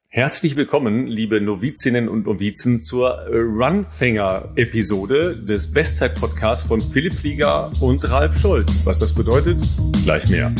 Herzlich willkommen, liebe Novizinnen und Novizen, zur Runfänger-Episode des Bestzeit-Podcasts von Philipp Flieger und Ralf Scholz. Was das bedeutet? Gleich mehr.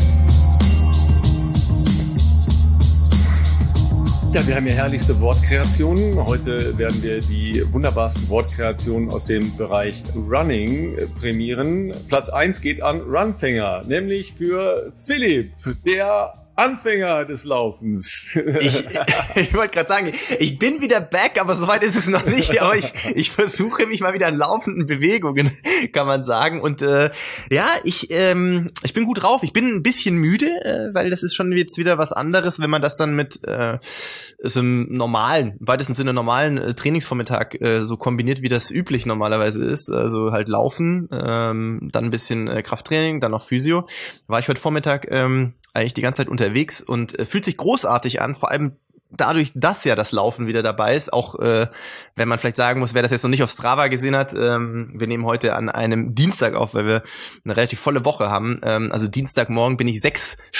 Ja, wir haben ja herrlichste Wortkreationen. Heute werden wir die wunderbarsten Wortkreationen aus dem Bereich Running prämieren. Platz 1 geht an Runfänger, nämlich für Philipp, der Anfänger des Laufens. Ich wollte gerade sagen, ich bin wieder back, aber soweit ist es noch nicht. Aber ich versuche mich mal wieder in laufenden Bewegungen, kann man sagen. Und ich bin gut drauf. Ich bin ein bisschen müde, weil das ist schon jetzt wieder was anderes, wenn man das dann mit so einem normalen, im weitesten Sinne normalen Trainingsvormittag so kombiniert, wie das üblich normalerweise ist. Also halt Laufen, dann ein bisschen Krafttraining, dann noch Physio. War ich heute Vormittag eigentlich die ganze Zeit unterwegs und fühlt sich großartig an, vor allem dadurch, dass ja das Laufen wieder dabei ist, auch wenn man vielleicht sagen muss, wer das jetzt noch nicht auf Strava gesehen hat, wir nehmen heute an einem Dienstag auf, weil wir eine relativ volle Woche haben, also Dienstagmorgen bin ich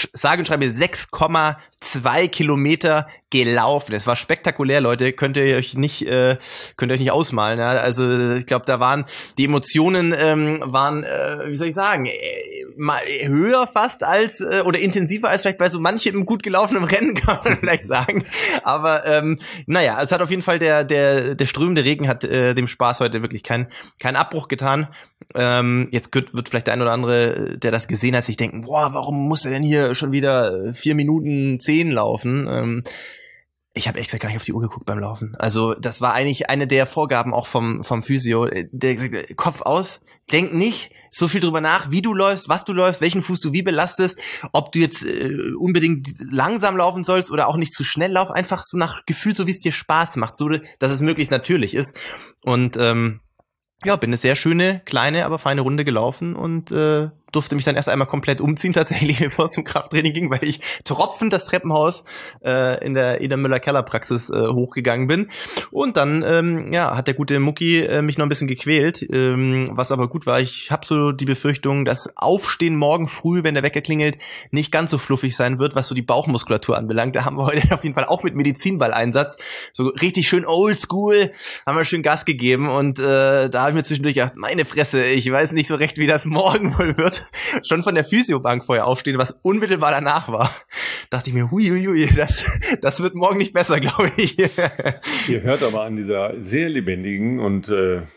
6,2 Kilometer gelaufen. Es war spektakulär, Leute, könnt ihr euch nicht ausmalen. Ja? Also ich glaube, da waren die Emotionen wie soll ich sagen, mal höher fast als oder intensiver als vielleicht bei so manchem gut gelaufenen Rennen, kann man vielleicht sagen. Aber es hat auf jeden Fall der strömende Regen hat dem Spaß heute wirklich keinen Abbruch getan. Jetzt wird vielleicht der ein oder andere, der das gesehen hat, sich denken, boah, warum muss er denn hier schon wieder 4 Minuten 10 laufen? Ich habe echt gar nicht auf die Uhr geguckt beim Laufen. Also das war eigentlich eine der Vorgaben auch vom Physio. Der gesagt, Kopf aus, denk nicht so viel drüber nach, wie du läufst, was du läufst, welchen Fuß du wie belastest, ob du jetzt unbedingt langsam laufen sollst oder auch nicht zu schnell lauf, einfach so nach Gefühl, so wie es dir Spaß macht, so dass es möglichst natürlich ist. Und bin eine sehr schöne, kleine, aber feine Runde gelaufen und durfte mich dann erst einmal komplett umziehen, tatsächlich, bevor es zum Krafttraining ging, weil ich tropfend das Treppenhaus in der Ida Müller-Keller-Praxis hochgegangen bin. Und dann hat der gute Mucki mich noch ein bisschen gequält, was aber gut war. Ich habe so die Befürchtung, dass Aufstehen morgen früh, wenn der Wecker klingelt, nicht ganz so fluffig sein wird, was so die Bauchmuskulatur anbelangt. Da haben wir heute auf jeden Fall auch mit Medizinballeinsatz so richtig schön oldschool, haben wir schön Gas gegeben und da habe ich mir zwischendurch gedacht, meine Fresse, ich weiß nicht so recht, wie das morgen wohl wird. Schon von der Physiobank vorher aufstehen, was unmittelbar danach war, dachte ich mir, huiuiui, das wird morgen nicht besser, glaube ich. Ihr hört aber an dieser sehr lebendigen und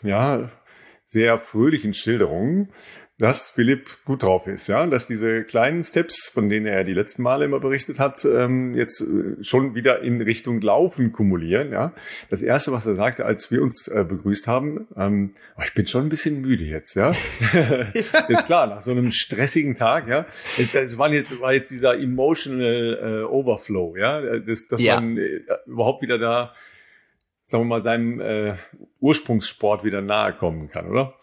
sehr fröhlichen Schilderung, dass Philipp gut drauf ist, ja, dass diese kleinen Steps, von denen er die letzten Male immer berichtet hat, jetzt schon wieder in Richtung Laufen kumulieren, ja. Das erste, was er sagte, als wir uns begrüßt haben, ich bin schon ein bisschen müde jetzt, ja. Ist klar, nach so einem stressigen Tag, ja. War jetzt dieser emotional Overflow, ja, dass man überhaupt wieder da, sagen wir mal, seinem Ursprungssport wieder nahe kommen kann, oder?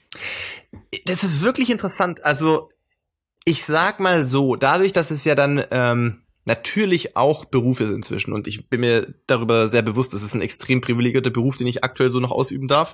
Das ist wirklich interessant. Also ich sag mal so, dadurch, dass es ja dann natürlich auch Beruf ist inzwischen und ich bin mir darüber sehr bewusst, es ist ein extrem privilegierter Beruf, den ich aktuell so noch ausüben darf,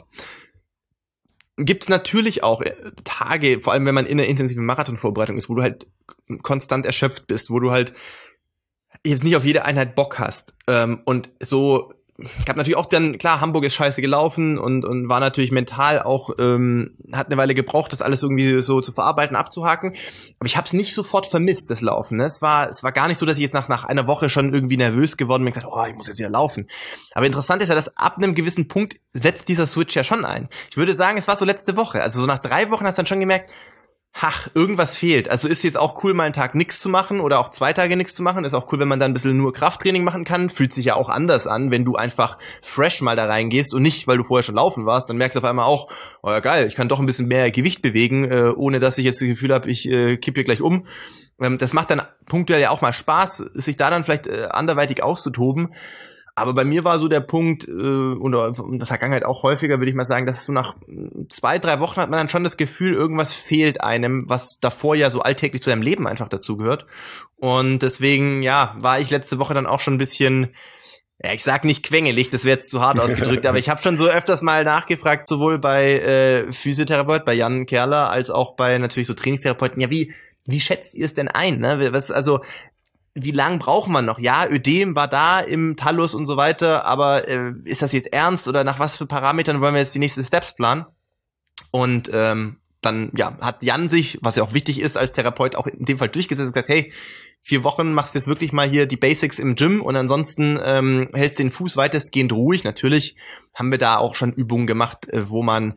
gibt es natürlich auch Tage, vor allem wenn man in einer intensiven Marathonvorbereitung ist, wo du halt konstant erschöpft bist, wo du halt jetzt nicht auf jede Einheit Bock hast und so. Ich habe natürlich auch dann, klar, Hamburg ist scheiße gelaufen und war natürlich mental auch, hat eine Weile gebraucht, das alles irgendwie so zu verarbeiten, abzuhaken. Aber ich habe es nicht sofort vermisst, das Laufen. Ne? Es war gar nicht so, dass ich jetzt nach einer Woche schon irgendwie nervös geworden bin und gesagt, ich muss jetzt wieder laufen. Aber interessant ist ja, dass ab einem gewissen Punkt setzt dieser Switch ja schon ein. Ich würde sagen, es war so letzte Woche. Also so nach 3 Wochen hast du dann schon gemerkt, irgendwas fehlt. Also ist jetzt auch cool, mal einen Tag nichts zu machen oder auch 2 Tage nichts zu machen. Ist auch cool, wenn man dann ein bisschen nur Krafttraining machen kann. Fühlt sich ja auch anders an, wenn du einfach fresh mal da reingehst und nicht, weil du vorher schon laufen warst. Dann merkst du auf einmal auch, oh ja geil, ich kann doch ein bisschen mehr Gewicht bewegen, ohne dass ich jetzt das Gefühl habe, ich kippe hier gleich um. Das macht dann punktuell ja auch mal Spaß, sich da dann vielleicht anderweitig auszutoben. Aber bei mir war so der Punkt, oder in der Vergangenheit auch häufiger, würde ich mal sagen, dass so nach 2, 3 Wochen hat man dann schon das Gefühl, irgendwas fehlt einem, was davor ja so alltäglich zu seinem Leben einfach dazugehört. Und deswegen, war ich letzte Woche dann auch schon ein bisschen, ich sag nicht quengelig, das wäre jetzt zu hart ausgedrückt, aber ich habe schon so öfters mal nachgefragt, sowohl bei Physiotherapeut, bei Jan Kerler, als auch bei natürlich so Trainingstherapeuten, wie schätzt ihr es denn ein? Ne? wie lang braucht man noch? Ja, Ödem war da im Talus und so weiter, aber ist das jetzt ernst oder nach was für Parametern wollen wir jetzt die nächsten Steps planen? Und dann hat Jan sich, was ja auch wichtig ist als Therapeut, auch in dem Fall durchgesetzt und gesagt, hey, 4 Wochen machst du jetzt wirklich mal hier die Basics im Gym und ansonsten hältst den Fuß weitestgehend ruhig. Natürlich haben wir da auch schon Übungen gemacht, wo man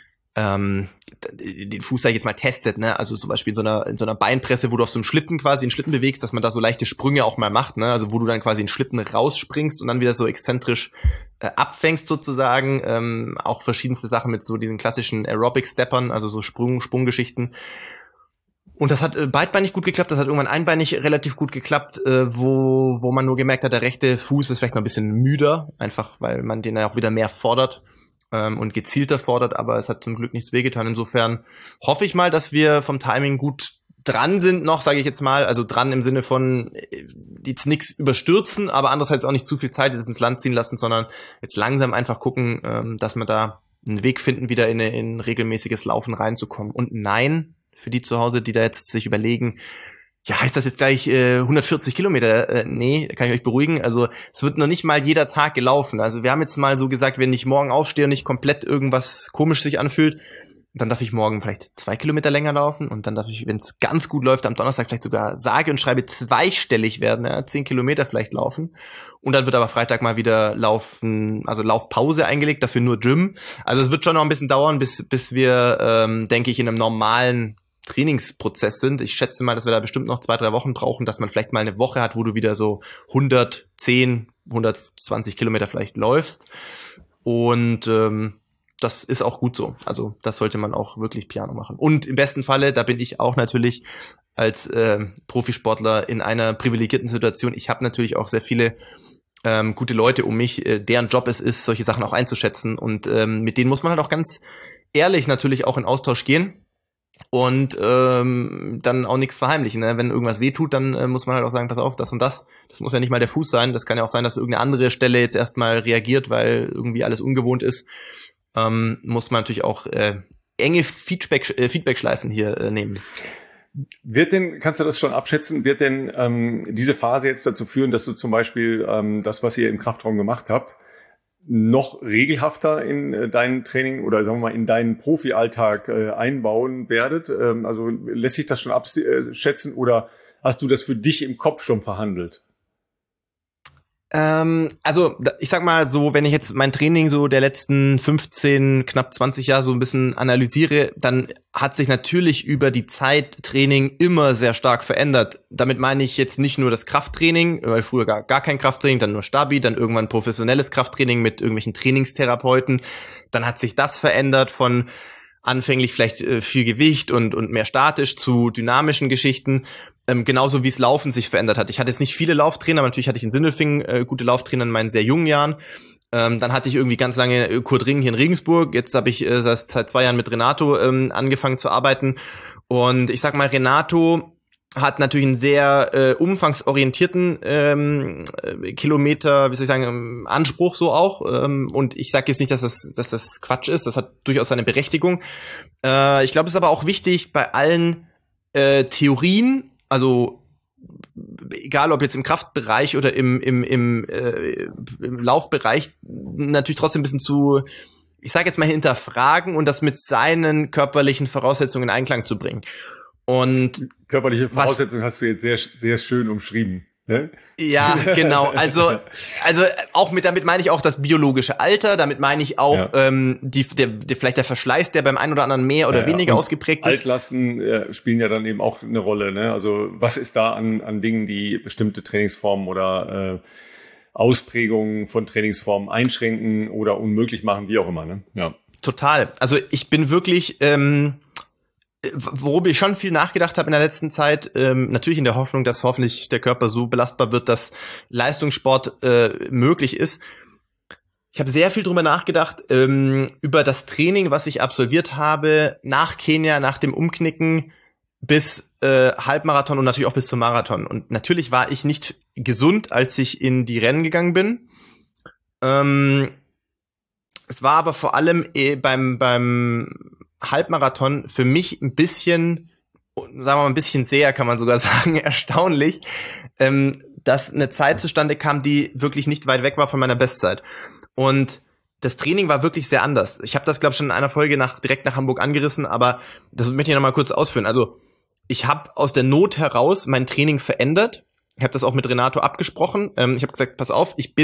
den Fuß, sag ich jetzt mal, testet, ne? Also zum Beispiel in so einer Beinpresse, wo du auf so einem Schlitten quasi einen Schlitten bewegst, dass man da so leichte Sprünge auch mal macht, ne? Also wo du dann quasi einen Schlitten rausspringst und dann wieder so exzentrisch abfängst sozusagen. Auch verschiedenste Sachen mit so diesen klassischen Aerobic-Steppern, also so Sprunggeschichten. Und das hat beidbeinig gut geklappt, das hat irgendwann einbeinig relativ gut geklappt, wo man nur gemerkt hat, der rechte Fuß ist vielleicht noch ein bisschen müder, einfach weil man den ja auch wieder mehr fordert und gezielter fordert, aber es hat zum Glück nichts wehgetan. Insofern hoffe ich mal, dass wir vom Timing gut dran sind noch, sage ich jetzt mal, also dran im Sinne von jetzt nichts überstürzen, aber andererseits auch nicht zu viel Zeit jetzt ins Land ziehen lassen, sondern jetzt langsam einfach gucken, dass wir da einen Weg finden, wieder in regelmäßiges Laufen reinzukommen. Und nein, für die zu Hause, die da jetzt sich überlegen, ja, heißt das jetzt gleich 140 Kilometer? Nee, kann ich euch beruhigen. Also es wird noch nicht mal jeder Tag gelaufen. Also wir haben jetzt mal so gesagt, wenn ich morgen aufstehe und nicht komplett irgendwas komisch sich anfühlt, dann darf ich morgen vielleicht 2 Kilometer länger laufen und dann darf ich, wenn es ganz gut läuft, am Donnerstag vielleicht sogar sage und schreibe zweistellig werden, 10 Kilometer vielleicht laufen. Und dann wird aber Freitag mal wieder Laufen, also Laufpause eingelegt, dafür nur Gym. Also es wird schon noch ein bisschen dauern, bis wir, denke ich, in einem normalen Trainingsprozess sind. Ich schätze mal, dass wir da bestimmt noch 2-3 Wochen brauchen, dass man vielleicht mal eine Woche hat, wo du wieder so 110, 120 Kilometer vielleicht läufst. Und das ist auch gut so. Also das sollte man auch wirklich piano machen. Und im besten Falle, da bin ich auch natürlich als Profisportler in einer privilegierten Situation. Ich habe natürlich auch sehr viele gute Leute um mich, deren Job es ist, solche Sachen auch einzuschätzen. Und mit denen muss man halt auch ganz ehrlich natürlich auch in Austausch gehen. Und dann auch nichts verheimlichen. Ne? Wenn irgendwas wehtut, dann muss man halt auch sagen, pass auf, das und das. Das muss ja nicht mal der Fuß sein. Das kann ja auch sein, dass irgendeine andere Stelle jetzt erstmal reagiert, weil irgendwie alles ungewohnt ist. Muss man natürlich auch enge Feedback-Schleifen hier nehmen. Kannst du das schon abschätzen, wird denn diese Phase jetzt dazu führen, dass du zum Beispiel das, was ihr im Kraftraum gemacht habt, noch regelhafter in dein Training oder sagen wir mal in deinen Profi-Alltag einbauen werdet? Also lässt sich das schon abschätzen oder hast du das für dich im Kopf schon verhandelt? Also ich sag mal so, wenn ich jetzt mein Training so der letzten 15, knapp 20 Jahre so ein bisschen analysiere, dann hat sich natürlich über die Zeit Training immer sehr stark verändert. Damit meine ich jetzt nicht nur das Krafttraining, weil früher gar kein Krafttraining, dann nur Stabi, dann irgendwann professionelles Krafttraining mit irgendwelchen Trainingstherapeuten. Dann hat sich das verändert von anfänglich vielleicht viel Gewicht und mehr statisch zu dynamischen Geschichten. Genauso wie es Laufen sich verändert hat. Ich hatte jetzt nicht viele Lauftrainer, aber natürlich hatte ich in Sindelfingen gute Lauftrainer in meinen sehr jungen Jahren. Dann hatte ich irgendwie ganz lange Kurt Ring hier in Regensburg. Jetzt habe ich seit 2 Jahren mit Renato angefangen zu arbeiten. Und ich sag mal, Renato hat natürlich einen sehr umfangsorientierten Kilometer, wie soll ich sagen, Anspruch so auch. Und ich sage jetzt nicht, dass das Quatsch ist. Das hat durchaus seine Berechtigung. Ich glaube, es ist aber auch wichtig bei allen Theorien, also egal ob jetzt im Kraftbereich oder im Laufbereich, natürlich trotzdem ein bisschen zu, ich sage jetzt mal, hinterfragen und das mit seinen körperlichen Voraussetzungen in Einklang zu bringen. Und körperliche Voraussetzungen hast du jetzt sehr, sehr schön umschrieben. Ne? Ja, genau. Also auch damit meine ich auch das biologische Alter, damit meine ich auch vielleicht der Verschleiß, der beim einen oder anderen mehr oder weniger ausgeprägt ist. Altlasten spielen ja dann eben auch eine Rolle. Ne? Also was ist da an Dingen, die bestimmte Trainingsformen oder Ausprägungen von Trainingsformen einschränken oder unmöglich machen, wie auch immer. Ne? Ja. Total. Also ich bin wirklich worüber ich schon viel nachgedacht habe in der letzten Zeit, natürlich in der Hoffnung, dass hoffentlich der Körper so belastbar wird, dass Leistungssport möglich ist. Ich habe sehr viel drüber nachgedacht, über das Training, was ich absolviert habe, nach Kenia, nach dem Umknicken bis Halbmarathon und natürlich auch bis zum Marathon. Und natürlich war ich nicht gesund, als ich in die Rennen gegangen bin. Es war aber vor allem beim Halbmarathon für mich ein bisschen sagen wir mal ein bisschen sehr, kann man sogar sagen, erstaunlich, dass eine Zeit zustande kam, die wirklich nicht weit weg war von meiner Bestzeit. Und das Training war wirklich sehr anders. Ich habe das, glaube ich, schon in einer Folge direkt nach Hamburg angerissen, aber das möchte ich noch mal kurz ausführen. Also ich habe aus der Not heraus mein Training verändert. Ich habe das auch mit Renato abgesprochen. Ich habe gesagt, pass auf, ich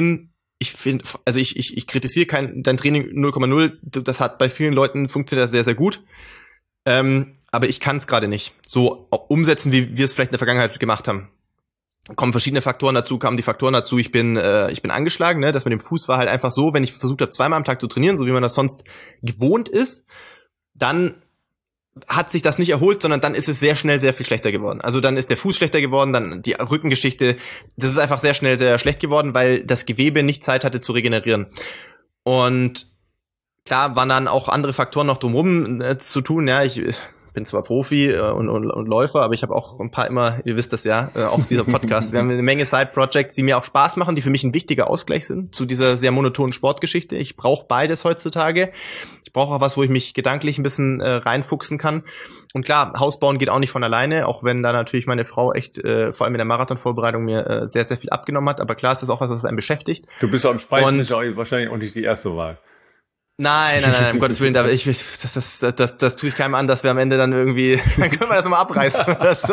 kritisiere dein Training 0,0. Das hat bei vielen Leuten funktioniert das sehr, sehr gut. Aber ich kann es gerade nicht so umsetzen, wie wir es vielleicht in der Vergangenheit gemacht haben. Kamen die Faktoren dazu, ich bin angeschlagen, ne? Das mit dem Fuß war halt einfach so, wenn ich versucht habe, 2-mal am Tag zu trainieren, so wie man das sonst gewohnt ist, dann hat sich das nicht erholt, sondern dann ist es sehr schnell sehr viel schlechter geworden. Also dann ist der Fuß schlechter geworden, dann die Rückengeschichte, das ist einfach sehr schnell sehr schlecht geworden, weil das Gewebe nicht Zeit hatte zu regenerieren. Und klar waren dann auch andere Faktoren noch drumherum zu tun, ja, ich bin zwar Profi und Läufer, aber ich habe auch ein paar immer, ihr wisst das ja, auch dieser Podcast. Wir haben eine Menge Side-Projects, die mir auch Spaß machen, die für mich ein wichtiger Ausgleich sind zu dieser sehr monotonen Sportgeschichte. Ich brauche beides heutzutage. Ich brauche auch was, wo ich mich gedanklich ein bisschen reinfuchsen kann. Und klar, Haus bauen geht auch nicht von alleine, auch wenn da natürlich meine Frau echt, vor allem in der Marathonvorbereitung, mir sehr, sehr viel abgenommen hat. Aber klar, ist das auch was einen beschäftigt. Du bist am Speismischer wahrscheinlich auch nicht die erste Wahl. Nein, um Gottes Willen, das tue ich keinem an, dass wir am Ende dann irgendwie, dann können wir das nochmal abreißen oder so.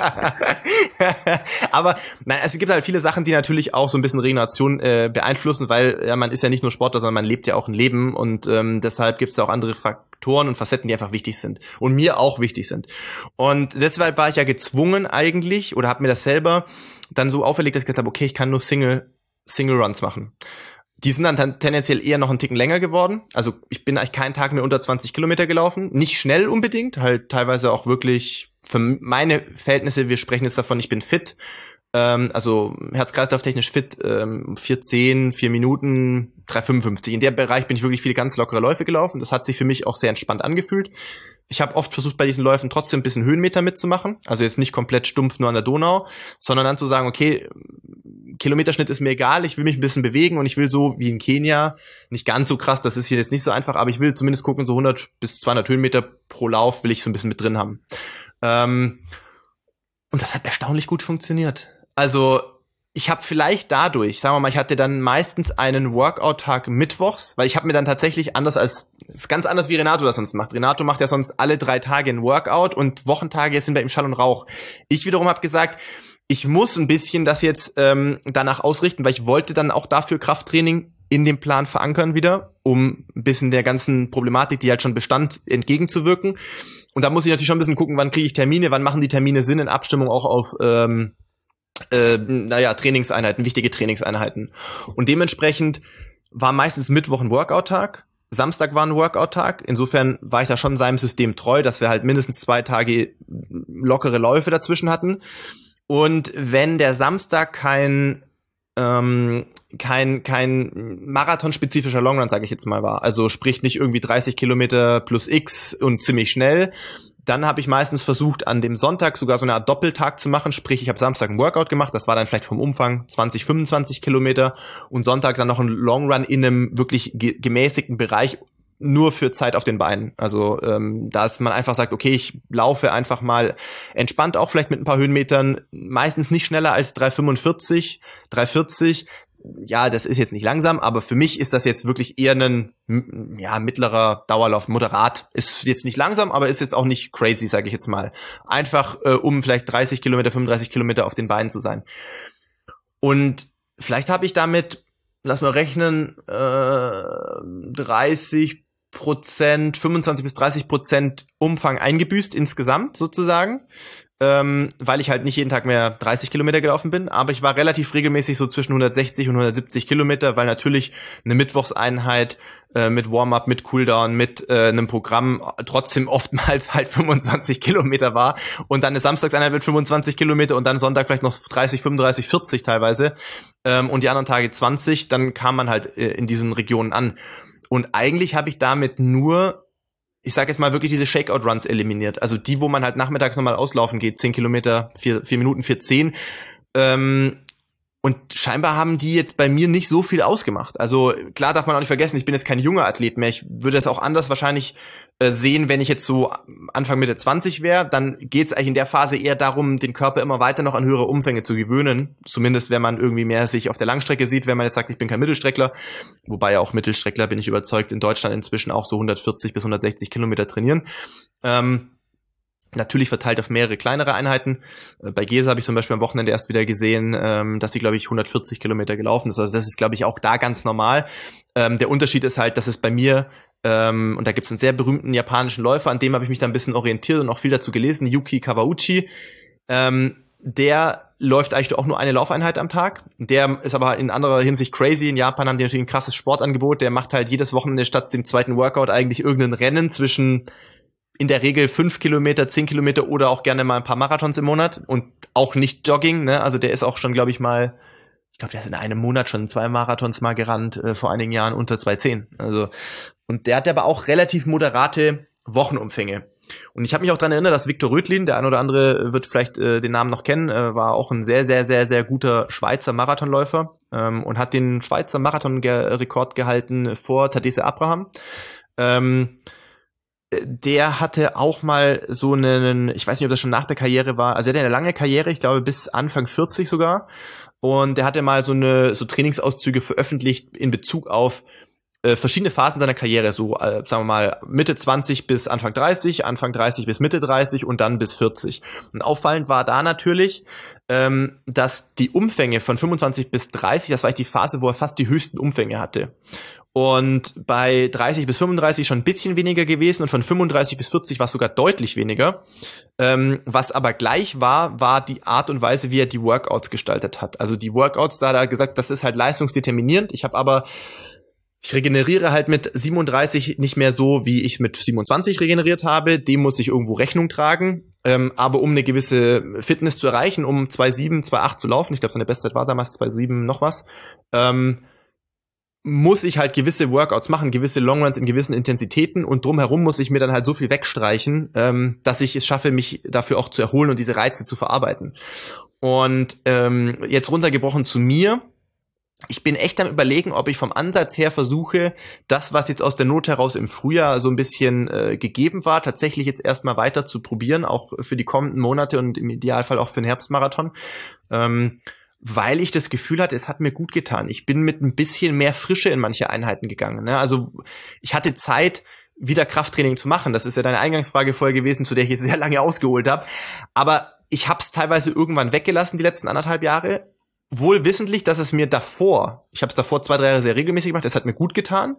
Aber nein, es gibt halt viele Sachen, die natürlich auch so ein bisschen Regeneration beeinflussen, weil ja, man ist ja nicht nur Sportler, sondern man lebt ja auch ein Leben und deshalb gibt es ja auch andere Faktoren und Facetten, die einfach wichtig sind und mir auch wichtig sind. Und deshalb war ich ja gezwungen eigentlich oder habe mir das selber dann so auferlegt, dass ich gesagt habe, okay, ich kann nur Single Runs machen. Die sind dann tendenziell eher noch einen Ticken länger geworden. Also ich bin eigentlich keinen Tag mehr unter 20 Kilometer gelaufen. Nicht schnell unbedingt, halt teilweise auch wirklich für meine Verhältnisse, wir sprechen jetzt davon, ich bin fit, also Herz-Kreislauf-technisch fit, 4:10, 4 Minuten, 3:55. In dem Bereich bin ich wirklich viele ganz lockere Läufe gelaufen. Das hat sich für mich auch sehr entspannt angefühlt. Ich habe oft versucht, bei diesen Läufen trotzdem ein bisschen Höhenmeter mitzumachen. Also jetzt nicht komplett stumpf nur an der Donau, sondern dann zu sagen, okay, Kilometerschnitt ist mir egal, ich will mich ein bisschen bewegen und ich will so wie in Kenia, nicht ganz so krass, das ist hier jetzt nicht so einfach, aber ich will zumindest gucken, so 100 bis 200 Höhenmeter pro Lauf will ich so ein bisschen mit drin haben. Und das hat erstaunlich gut funktioniert. Also ich habe vielleicht dadurch, sagen wir mal, ich hatte dann meistens einen Workout-Tag mittwochs, weil ich habe mir dann tatsächlich ist ganz anders wie Renato das sonst macht. Renato macht ja sonst alle 3 Tage ein Workout und Wochentage sind bei ihm Schall und Rauch. Ich wiederum habe gesagt, ich muss ein bisschen das jetzt danach ausrichten, weil ich wollte dann auch dafür Krafttraining in dem Plan verankern wieder, um ein bisschen der ganzen Problematik, die halt schon bestand, entgegenzuwirken. Und da muss ich natürlich schon ein bisschen gucken, wann kriege ich Termine, wann machen die Termine Sinn in Abstimmung auch auf Trainingseinheiten, wichtige Trainingseinheiten. Und dementsprechend war meistens Mittwoch ein Workout-Tag, Samstag war ein Workout-Tag. Insofern war ich da schon seinem System treu, dass wir halt mindestens 2 Tage lockere Läufe dazwischen hatten. Und wenn der Samstag kein marathonspezifischer Longrun, sage ich jetzt mal, war, also sprich nicht irgendwie 30 Kilometer plus X und ziemlich schnell, dann habe ich meistens versucht, an dem Sonntag sogar so eine Art Doppeltag zu machen, sprich ich habe Samstag ein Workout gemacht, das war dann vielleicht vom Umfang 20, 25 Kilometer und Sonntag dann noch ein Longrun in einem wirklich gemäßigten Bereich, nur für Zeit auf den Beinen. Also dass man einfach sagt, okay, ich laufe einfach mal entspannt, auch vielleicht mit ein paar Höhenmetern, meistens nicht schneller als 3:45, 3:40. Ja, das ist jetzt nicht langsam, aber für mich ist das jetzt wirklich eher ein mittlerer Dauerlauf, moderat. Ist jetzt nicht langsam, aber ist jetzt auch nicht crazy, sage ich jetzt mal. Einfach um vielleicht 30 Kilometer, 35 Kilometer auf den Beinen zu sein. Und vielleicht habe ich damit, lass mal rechnen, 25 bis 30% Umfang eingebüßt insgesamt sozusagen, weil ich halt nicht jeden Tag mehr 30 Kilometer gelaufen bin, aber ich war relativ regelmäßig so zwischen 160 und 170 Kilometer, weil natürlich eine Mittwochseinheit mit Warm-up, mit Cooldown, mit einem Programm trotzdem oftmals halt 25 Kilometer war und dann eine Samstagseinheit mit 25 Kilometer und dann Sonntag vielleicht noch 30, 35, 40 teilweise und die anderen Tage 20, dann kam man halt in diesen Regionen an. Und eigentlich habe ich damit nur, ich sage jetzt mal wirklich diese Shakeout-Runs eliminiert. Also die, wo man halt nachmittags nochmal auslaufen geht, 10 Kilometer, 4 Minuten, 4:10. Und scheinbar haben die jetzt bei mir nicht so viel ausgemacht. Also klar darf man auch nicht vergessen, ich bin jetzt kein junger Athlet mehr. Ich würde das auch anders wahrscheinlich sehen, wenn ich jetzt so Anfang Mitte 20 wäre, dann geht es eigentlich in der Phase eher darum, den Körper immer weiter noch an höhere Umfänge zu gewöhnen. Zumindest, wenn man irgendwie mehr sich auf der Langstrecke sieht, wenn man jetzt sagt, ich bin kein Mittelstreckler. Wobei ja auch Mittelstreckler, bin ich überzeugt, in Deutschland inzwischen auch so 140 bis 160 Kilometer trainieren. Natürlich verteilt auf mehrere kleinere Einheiten. Bei Gesa habe ich zum Beispiel am Wochenende erst wieder gesehen, dass sie, glaube ich, 140 Kilometer gelaufen ist. Also das ist, glaube ich, auch da ganz normal. Der Unterschied ist halt, dass es bei mir und da gibt es einen sehr berühmten japanischen Läufer, an dem habe ich mich da ein bisschen orientiert und auch viel dazu gelesen, Yuki Kawauchi. Der läuft eigentlich auch nur eine Laufeinheit am Tag. Der ist aber in anderer Hinsicht crazy. In Japan haben die natürlich ein krasses Sportangebot. Der macht halt jedes Wochenende statt dem zweiten Workout eigentlich irgendein Rennen zwischen in der Regel 5 Kilometer, 10 Kilometer oder auch gerne mal ein paar Marathons im Monat und auch nicht Jogging, ne? Also der ist auch schon, glaube ich, der ist in einem Monat schon 2 Marathons mal gerannt, vor einigen Jahren unter 2:10. Also, und der hat aber auch relativ moderate Wochenumfänge. Und ich habe mich auch daran erinnert, dass Viktor Röthlin, der ein oder andere wird vielleicht den Namen noch kennen, war auch ein sehr, sehr, sehr, sehr guter Schweizer Marathonläufer und hat den Schweizer Marathon-Rekord gehalten vor Tadesse Abraham. Der hatte auch mal so einen, ich weiß nicht, ob das schon nach der Karriere war, also er hatte eine lange Karriere, ich glaube bis Anfang 40 sogar, und der hatte mal so Trainingsauszüge veröffentlicht in Bezug auf verschiedene Phasen seiner Karriere, so sagen wir mal Mitte 20 bis Anfang 30, Anfang 30 bis Mitte 30 und dann bis 40. Und auffallend war da natürlich, dass die Umfänge von 25 bis 30, das war eigentlich die Phase, wo er fast die höchsten Umfänge hatte. Und bei 30 bis 35 schon ein bisschen weniger gewesen und von 35 bis 40 war es sogar deutlich weniger. Was aber gleich war die Art und Weise, wie er die Workouts gestaltet hat. Also die Workouts, da hat er gesagt, das ist halt leistungsdeterminierend. Ich regeneriere halt mit 37 nicht mehr so, wie ich mit 27 regeneriert habe. Dem muss ich irgendwo Rechnung tragen. Aber um eine gewisse Fitness zu erreichen, um 2,7, 2,8 zu laufen, ich glaube, seine Bestzeit war damals 2,7 noch was, muss ich halt gewisse Workouts machen, gewisse Longruns in gewissen Intensitäten und drumherum muss ich mir dann halt so viel wegstreichen, dass ich es schaffe, mich dafür auch zu erholen und diese Reize zu verarbeiten. Und jetzt runtergebrochen zu mir, ich bin echt am Überlegen, ob ich vom Ansatz her versuche, das, was jetzt aus der Not heraus im Frühjahr so ein bisschen gegeben war, tatsächlich jetzt erstmal weiter zu probieren, auch für die kommenden Monate und im Idealfall auch für den Herbstmarathon. Weil ich das Gefühl hatte, es hat mir gut getan. Ich bin mit ein bisschen mehr Frische in manche Einheiten gegangen. Ne? Also ich hatte Zeit, wieder Krafttraining zu machen. Das ist ja deine Eingangsfrage vorher gewesen, zu der ich jetzt sehr lange ausgeholt habe. Aber ich habe es teilweise irgendwann weggelassen, die letzten 1,5 Jahre. Wohl wissentlich, dass es mir davor, ich habe es davor 2-3 Jahre sehr regelmäßig gemacht, es hat mir gut getan.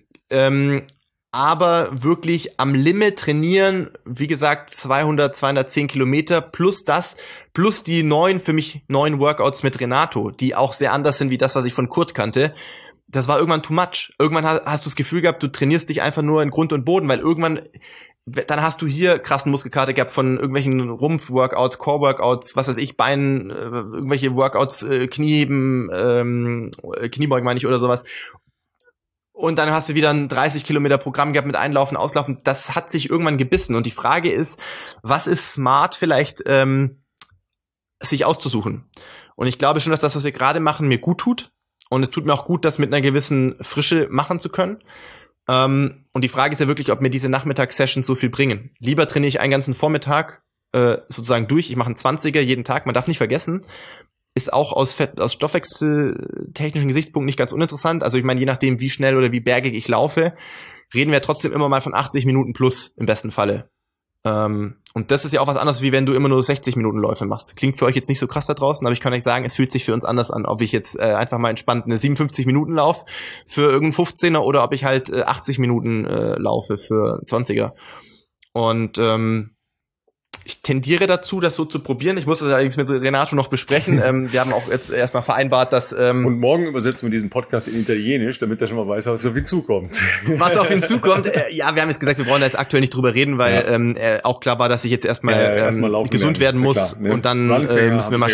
Aber wirklich am Limit trainieren, wie gesagt, 210 Kilometer plus die für mich neuen Workouts mit Renato, die auch sehr anders sind wie das, was ich von Kurt kannte. Das war irgendwann too much. Irgendwann hast du das Gefühl gehabt, du trainierst dich einfach nur in Grund und Boden, weil irgendwann, dann hast du hier krassen Muskelkater gehabt von irgendwelchen Rumpf-Workouts, Core-Workouts, was weiß ich, Beinen, irgendwelche Workouts, Knieheben, Kniebeugen meine ich oder sowas. Und dann hast du wieder ein 30 Kilometer Programm gehabt mit Einlaufen, Auslaufen. Das hat sich irgendwann gebissen. Und die Frage ist, was ist smart vielleicht sich auszusuchen? Und ich glaube schon, dass das, was wir gerade machen, mir gut tut. Und es tut mir auch gut, das mit einer gewissen Frische machen zu können. Und die Frage ist ja wirklich, ob mir diese Nachmittagssessions so viel bringen. Lieber trainiere ich einen ganzen Vormittag sozusagen durch. Ich mache einen 20er jeden Tag. Man darf nicht vergessen, ist auch aus stoffwechseltechnischen Gesichtspunkten nicht ganz uninteressant. Also ich meine, je nachdem, wie schnell oder wie bergig ich laufe, reden wir trotzdem immer mal von 80 Minuten plus im besten Falle. Und das ist ja auch was anderes, wie wenn du immer nur 60 Minuten Läufe machst. Klingt für euch jetzt nicht so krass da draußen, aber ich kann euch sagen, es fühlt sich für uns anders an, ob ich jetzt einfach mal entspannt eine 57 Minuten laufe für irgendeinen 15er oder ob ich halt 80 Minuten laufe für 20er. Und ich tendiere dazu, das so zu probieren. Ich muss das allerdings mit Renato noch besprechen. Wir haben auch jetzt erstmal vereinbart, dass... Und morgen übersetzen wir diesen Podcast in Italienisch, damit er schon mal weiß, was auf ihn zukommt. Was auf ihn zukommt? Ja, wir haben jetzt gesagt, wir brauchen da jetzt aktuell nicht drüber reden, weil auch klar war, dass ich jetzt erstmal gesund werden muss. Klar, ne? Und dann müssen wir mal schon...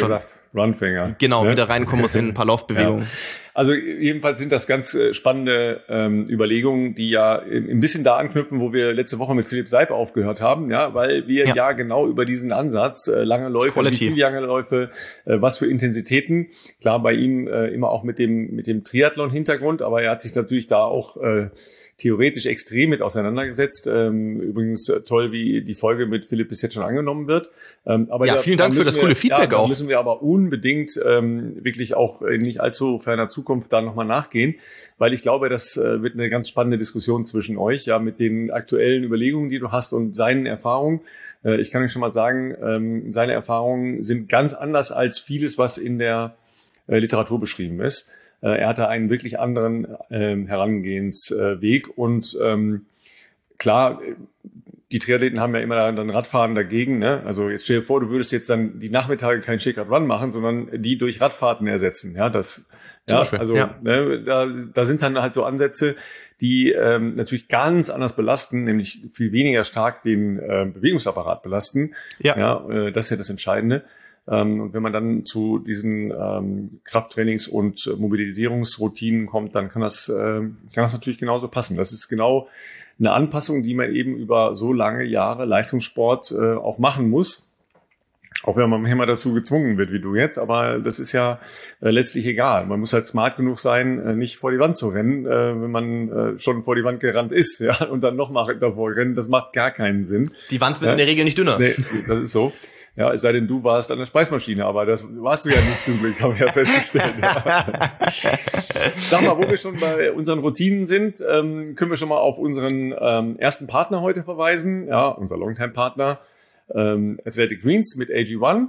Runfinger. Genau, ne? wieder reinkommen muss in ein paar Laufbewegungen. Ja. Also jedenfalls sind das ganz spannende Überlegungen, die ja ein bisschen da anknüpfen, wo wir letzte Woche mit Philipp Seib aufgehört haben, ja, weil wir ja genau über diesen Ansatz, lange Läufe, Quality. wie viele lange Läufe, was für Intensitäten, klar bei ihm immer auch mit dem Triathlon-Hintergrund, aber er hat sich natürlich da auch theoretisch extrem mit auseinandergesetzt. Übrigens toll, wie die Folge mit Philipp bis jetzt schon angenommen wird. Aber ja, vielen Dank für das coole Feedback auch. Da müssen wir aber unbedingt wirklich auch in nicht allzu ferner Zukunft da nochmal nachgehen, weil ich glaube, das wird eine ganz spannende Diskussion zwischen euch, ja, mit den aktuellen Überlegungen, die du hast und seinen Erfahrungen. Ich kann euch schon mal sagen, seine Erfahrungen sind ganz anders als vieles, was in der Literatur beschrieben ist. Er hatte einen wirklich anderen Herangehensweg und klar, die Triathleten haben ja immer dann Radfahren dagegen, ne? Also jetzt stell dir vor, du würdest jetzt dann die Nachmittage kein Shakeout Run machen, sondern die durch Radfahrten ersetzen, ja, das, ja, also ne, da sind dann halt so Ansätze, die natürlich ganz anders belasten, nämlich viel weniger stark den Bewegungsapparat belasten. Ja, das ist ja das Entscheidende. Und wenn man dann zu diesen Krafttrainings- und Mobilisierungsroutinen kommt, dann kann das natürlich genauso passen. Das ist genau eine Anpassung, die man eben über so lange Jahre Leistungssport auch machen muss. Auch wenn man manchmal dazu gezwungen wird, wie du jetzt. Aber das ist ja letztlich egal. Man muss halt smart genug sein, nicht vor die Wand zu rennen, wenn man schon vor die Wand gerannt ist, ja, und dann nochmal davor rennen. Das macht gar keinen Sinn. Die Wand wird in der Regel nicht dünner. Nee, das ist so. Ja, es sei denn, du warst an der Speismaschine, aber das warst du ja nicht zum Glück, haben wir ja festgestellt. Ja. Sag mal, wo wir schon bei unseren Routinen sind, können wir schon mal auf unseren ersten Partner heute verweisen. Ja, unser Longtime-Partner, Athletic Greens mit AG1.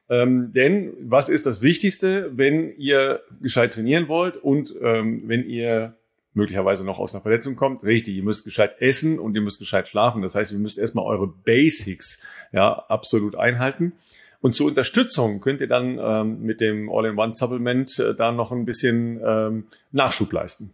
Denn was ist das Wichtigste, wenn ihr gescheit trainieren wollt und wenn ihr möglicherweise noch aus einer Verletzung kommt? Richtig, ihr müsst gescheit essen und ihr müsst gescheit schlafen. Das heißt, ihr müsst erstmal eure Basics absolut einhalten. Und zur Unterstützung könnt ihr dann mit dem All-in-One-Supplement da noch ein bisschen Nachschub leisten.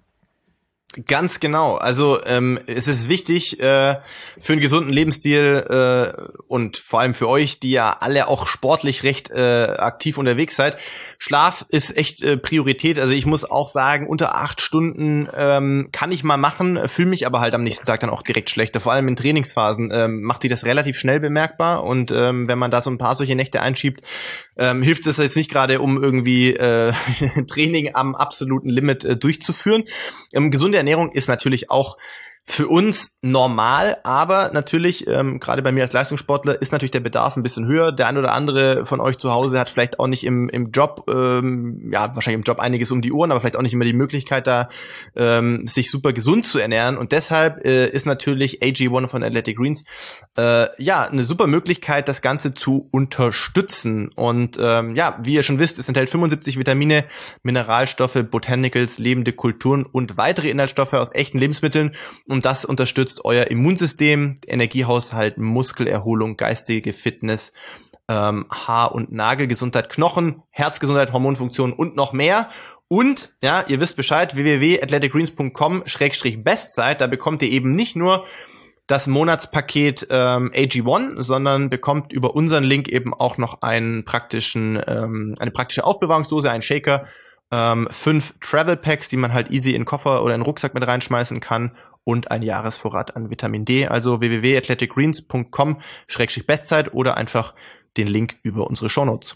Ganz genau. Also es ist wichtig für einen gesunden Lebensstil und vor allem für euch, die ja alle auch sportlich recht aktiv unterwegs seid. Schlaf ist echt Priorität. Also ich muss auch sagen, unter 8 Stunden kann ich mal machen, fühle mich aber halt am nächsten Tag dann auch direkt schlechter. Vor allem in Trainingsphasen macht sich das relativ schnell bemerkbar. Und wenn man da so ein paar solche Nächte einschiebt, hilft es jetzt nicht gerade, um irgendwie Training am absoluten Limit durchzuführen. Gesunde Ernährung ist natürlich auch für uns normal, aber natürlich, gerade bei mir als Leistungssportler, ist natürlich der Bedarf ein bisschen höher. Der ein oder andere von euch zu Hause hat vielleicht auch nicht im Job, wahrscheinlich im Job einiges um die Ohren, aber vielleicht auch nicht immer die Möglichkeit, da sich super gesund zu ernähren. Und deshalb ist natürlich AG1 von Athletic Greens eine super Möglichkeit, das Ganze zu unterstützen. Und wie ihr schon wisst, es enthält 75 Vitamine, Mineralstoffe, Botanicals, lebende Kulturen und weitere Inhaltsstoffe aus echten Lebensmitteln. Und das unterstützt euer Immunsystem, Energiehaushalt, Muskelerholung, geistige Fitness, Haar- und Nagelgesundheit, Knochen, Herzgesundheit, Hormonfunktion und noch mehr. Und, ja, ihr wisst Bescheid, www.athleticgreens.com/Bestzeit, da bekommt ihr eben nicht nur das Monatspaket AG1, sondern bekommt über unseren Link eben auch noch eine praktische Aufbewahrungsdose, einen Shaker, 5 Travel Packs, die man halt easy in den Koffer oder in den Rucksack mit reinschmeißen kann und ein Jahresvorrat an Vitamin D. Also www.athleticgreens.com/Bestzeit oder einfach den Link über unsere Shownotes.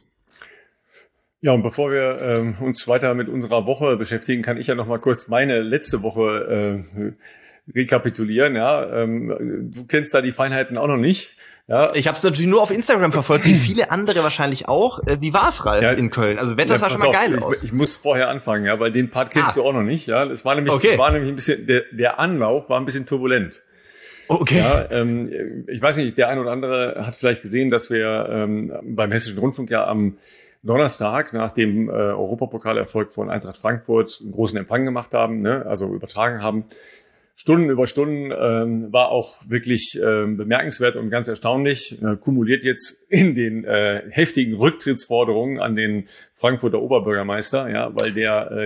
Ja, und bevor wir uns weiter mit unserer Woche beschäftigen, kann ich ja noch mal kurz meine letzte Woche rekapitulieren. Ja, du kennst da die Feinheiten auch noch nicht. Ja. Ich habe es natürlich nur auf Instagram verfolgt, wie viele andere wahrscheinlich auch. Wie war's, Ralf, in Köln? Also Wetter sah schon mal geil aus. Ich muss vorher anfangen, ja, weil den Part kennst du auch noch nicht. Ja, es war nämlich ein bisschen, der Anlauf war ein bisschen turbulent. Okay. Ja, ich weiß nicht, der ein oder andere hat vielleicht gesehen, dass wir beim Hessischen Rundfunk ja am Donnerstag nach dem Europapokalerfolg von Eintracht Frankfurt einen großen Empfang gemacht haben, ne, also übertragen haben. Stunden über Stunden war auch wirklich bemerkenswert und ganz erstaunlich. Kumuliert jetzt in den heftigen Rücktrittsforderungen an den Frankfurter Oberbürgermeister, ja, weil der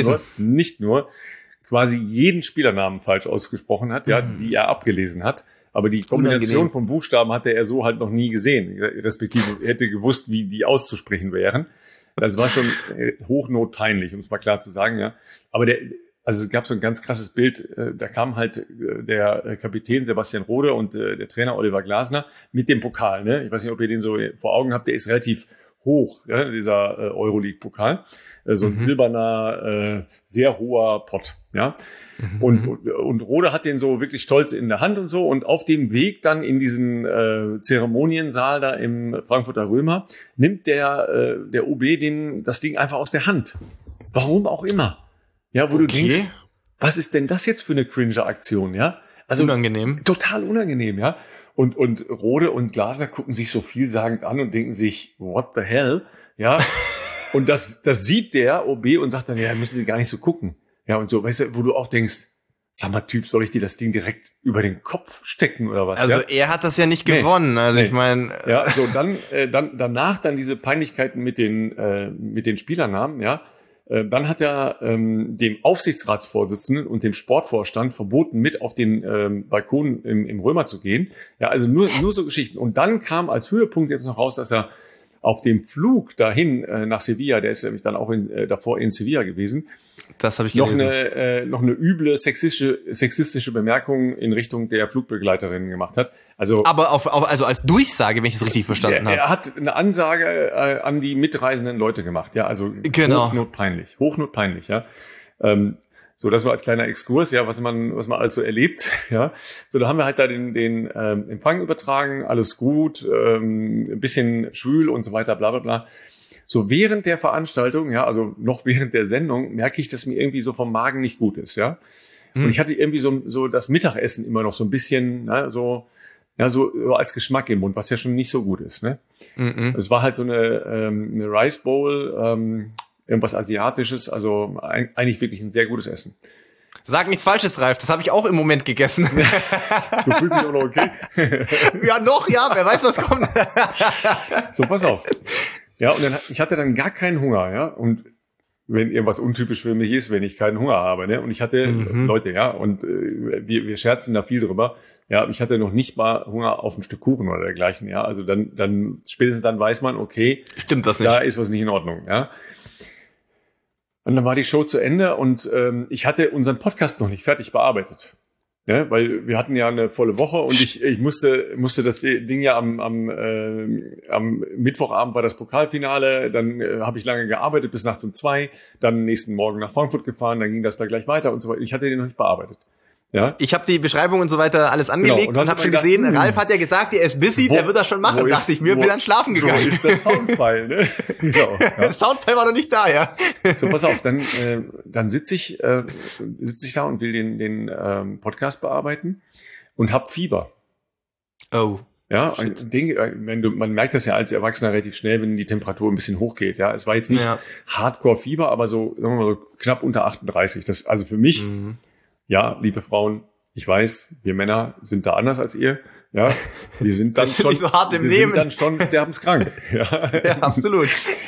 nicht nur quasi jeden Spielernamen falsch ausgesprochen hat, ja, die er abgelesen hat. Aber die Kombination von Buchstaben hatte er so halt noch nie gesehen, respektive er hätte gewusst, wie die auszusprechen wären. Das war schon hochnotpeinlich, um es mal klar zu sagen, ja. Aber also es gab so ein ganz krasses Bild, da kam halt der Kapitän Sebastian Rode und der Trainer Oliver Glasner mit dem Pokal, ne? Ich weiß nicht, ob ihr den so vor Augen habt, der ist relativ hoch, ja, dieser Euroleague-Pokal. So ein silberner, sehr hoher Pott, ja. Und Rode hat den so wirklich stolz in der Hand und so. Und auf dem Weg dann in diesen Zeremoniensaal da im Frankfurter Römer nimmt der OB das Ding einfach aus der Hand. Warum auch immer. Ja, wo du denkst, was ist denn das jetzt für eine cringe-Aktion, ja? Also unangenehm. Total unangenehm, ja. Und Rode und Glasner gucken sich so vielsagend an und denken sich, what the hell, ja. Und das sieht der OB und sagt dann, ja, müssen Sie gar nicht so gucken. Ja, und so, weißt du, wo du auch denkst, sag mal, Typ, soll ich dir das Ding direkt über den Kopf stecken oder was? Also ja? Er hat das ja nicht gewonnen, also ich meine. Ja, so danach diese Peinlichkeiten mit den Spielernamen, ja. Dann hat er dem Aufsichtsratsvorsitzenden und dem Sportvorstand verboten, mit auf den Balkon im Römer zu gehen. Ja, also nur so Geschichten. Und dann kam als Höhepunkt jetzt noch raus, dass er auf dem Flug dahin nach Sevilla, der ist nämlich dann auch davor in Sevilla gewesen, das habe ich gelesen. noch eine üble sexistische Bemerkung in Richtung der Flugbegleiterin gemacht hat. Also, aber also als Durchsage, wenn ich es richtig verstanden habe. Er hat eine Ansage an die mitreisenden Leute gemacht, ja, also genau. Hochnotpeinlich, ja. So, das war als kleiner Exkurs, ja, was man alles so erlebt, ja. So, da haben wir halt da den Empfang übertragen, alles gut, ein bisschen schwül und so weiter, bla bla bla. So, während der Veranstaltung, ja, also noch während der Sendung, merke ich, dass mir irgendwie so vom Magen nicht gut ist, ja. Und ich hatte irgendwie so das Mittagessen immer noch so ein bisschen, so als Geschmack im Mund, was ja schon nicht so gut ist, ne. Es war halt so eine Rice Bowl, irgendwas Asiatisches, also eigentlich wirklich ein sehr gutes Essen. Sag nichts Falsches, Ralf, das habe ich auch im Moment gegessen. Du fühlst dich auch noch okay? Ja, wer weiß, was kommt. So, pass auf. Ja, und ich hatte dann gar keinen Hunger, ja, und wenn irgendwas untypisch für mich ist, wenn ich keinen Hunger habe, ne, und ich hatte, Leute, ja, und wir scherzen da viel drüber, ja, ich hatte noch nicht mal Hunger auf ein Stück Kuchen oder dergleichen, ja, also dann spätestens dann weiß man, okay, stimmt das nicht. Da ist was nicht in Ordnung, ja. Und dann war die Show zu Ende und ich hatte unseren Podcast noch nicht fertig bearbeitet. Ja, weil wir hatten ja eine volle Woche und ich musste das Ding ja am Mittwochabend war das Pokalfinale, dann habe ich lange gearbeitet bis nachts um 2, dann nächsten Morgen nach Frankfurt gefahren, dann ging das da gleich weiter und so weiter. Ich hatte den noch nicht bearbeitet. Ja? Ich habe die Beschreibung und so weiter alles angelegt und habe schon gesehen, Ralf hat ja gesagt, er ist busy, der wird das schon machen. Dachte ich mir, bin dann schlafen gegangen. Wo ist der Soundfile, ne? Genau, ja. Der Soundfile war noch nicht da, ja. So, pass auf, dann sitze ich da und will den Podcast bearbeiten und hab Fieber. Oh. Ja, man merkt das ja als Erwachsener relativ schnell, wenn die Temperatur ein bisschen hochgeht. Ja, es war jetzt nicht Hardcore-Fieber, aber so, sagen wir mal, so knapp unter 38. Das, also für mich, ja, liebe Frauen, ich weiß, wir Männer sind da anders als ihr. Ja, wir sind dann schon, nicht so hart im wir Nehmen. sind dann schon sterbenskrank. Ja, absolut.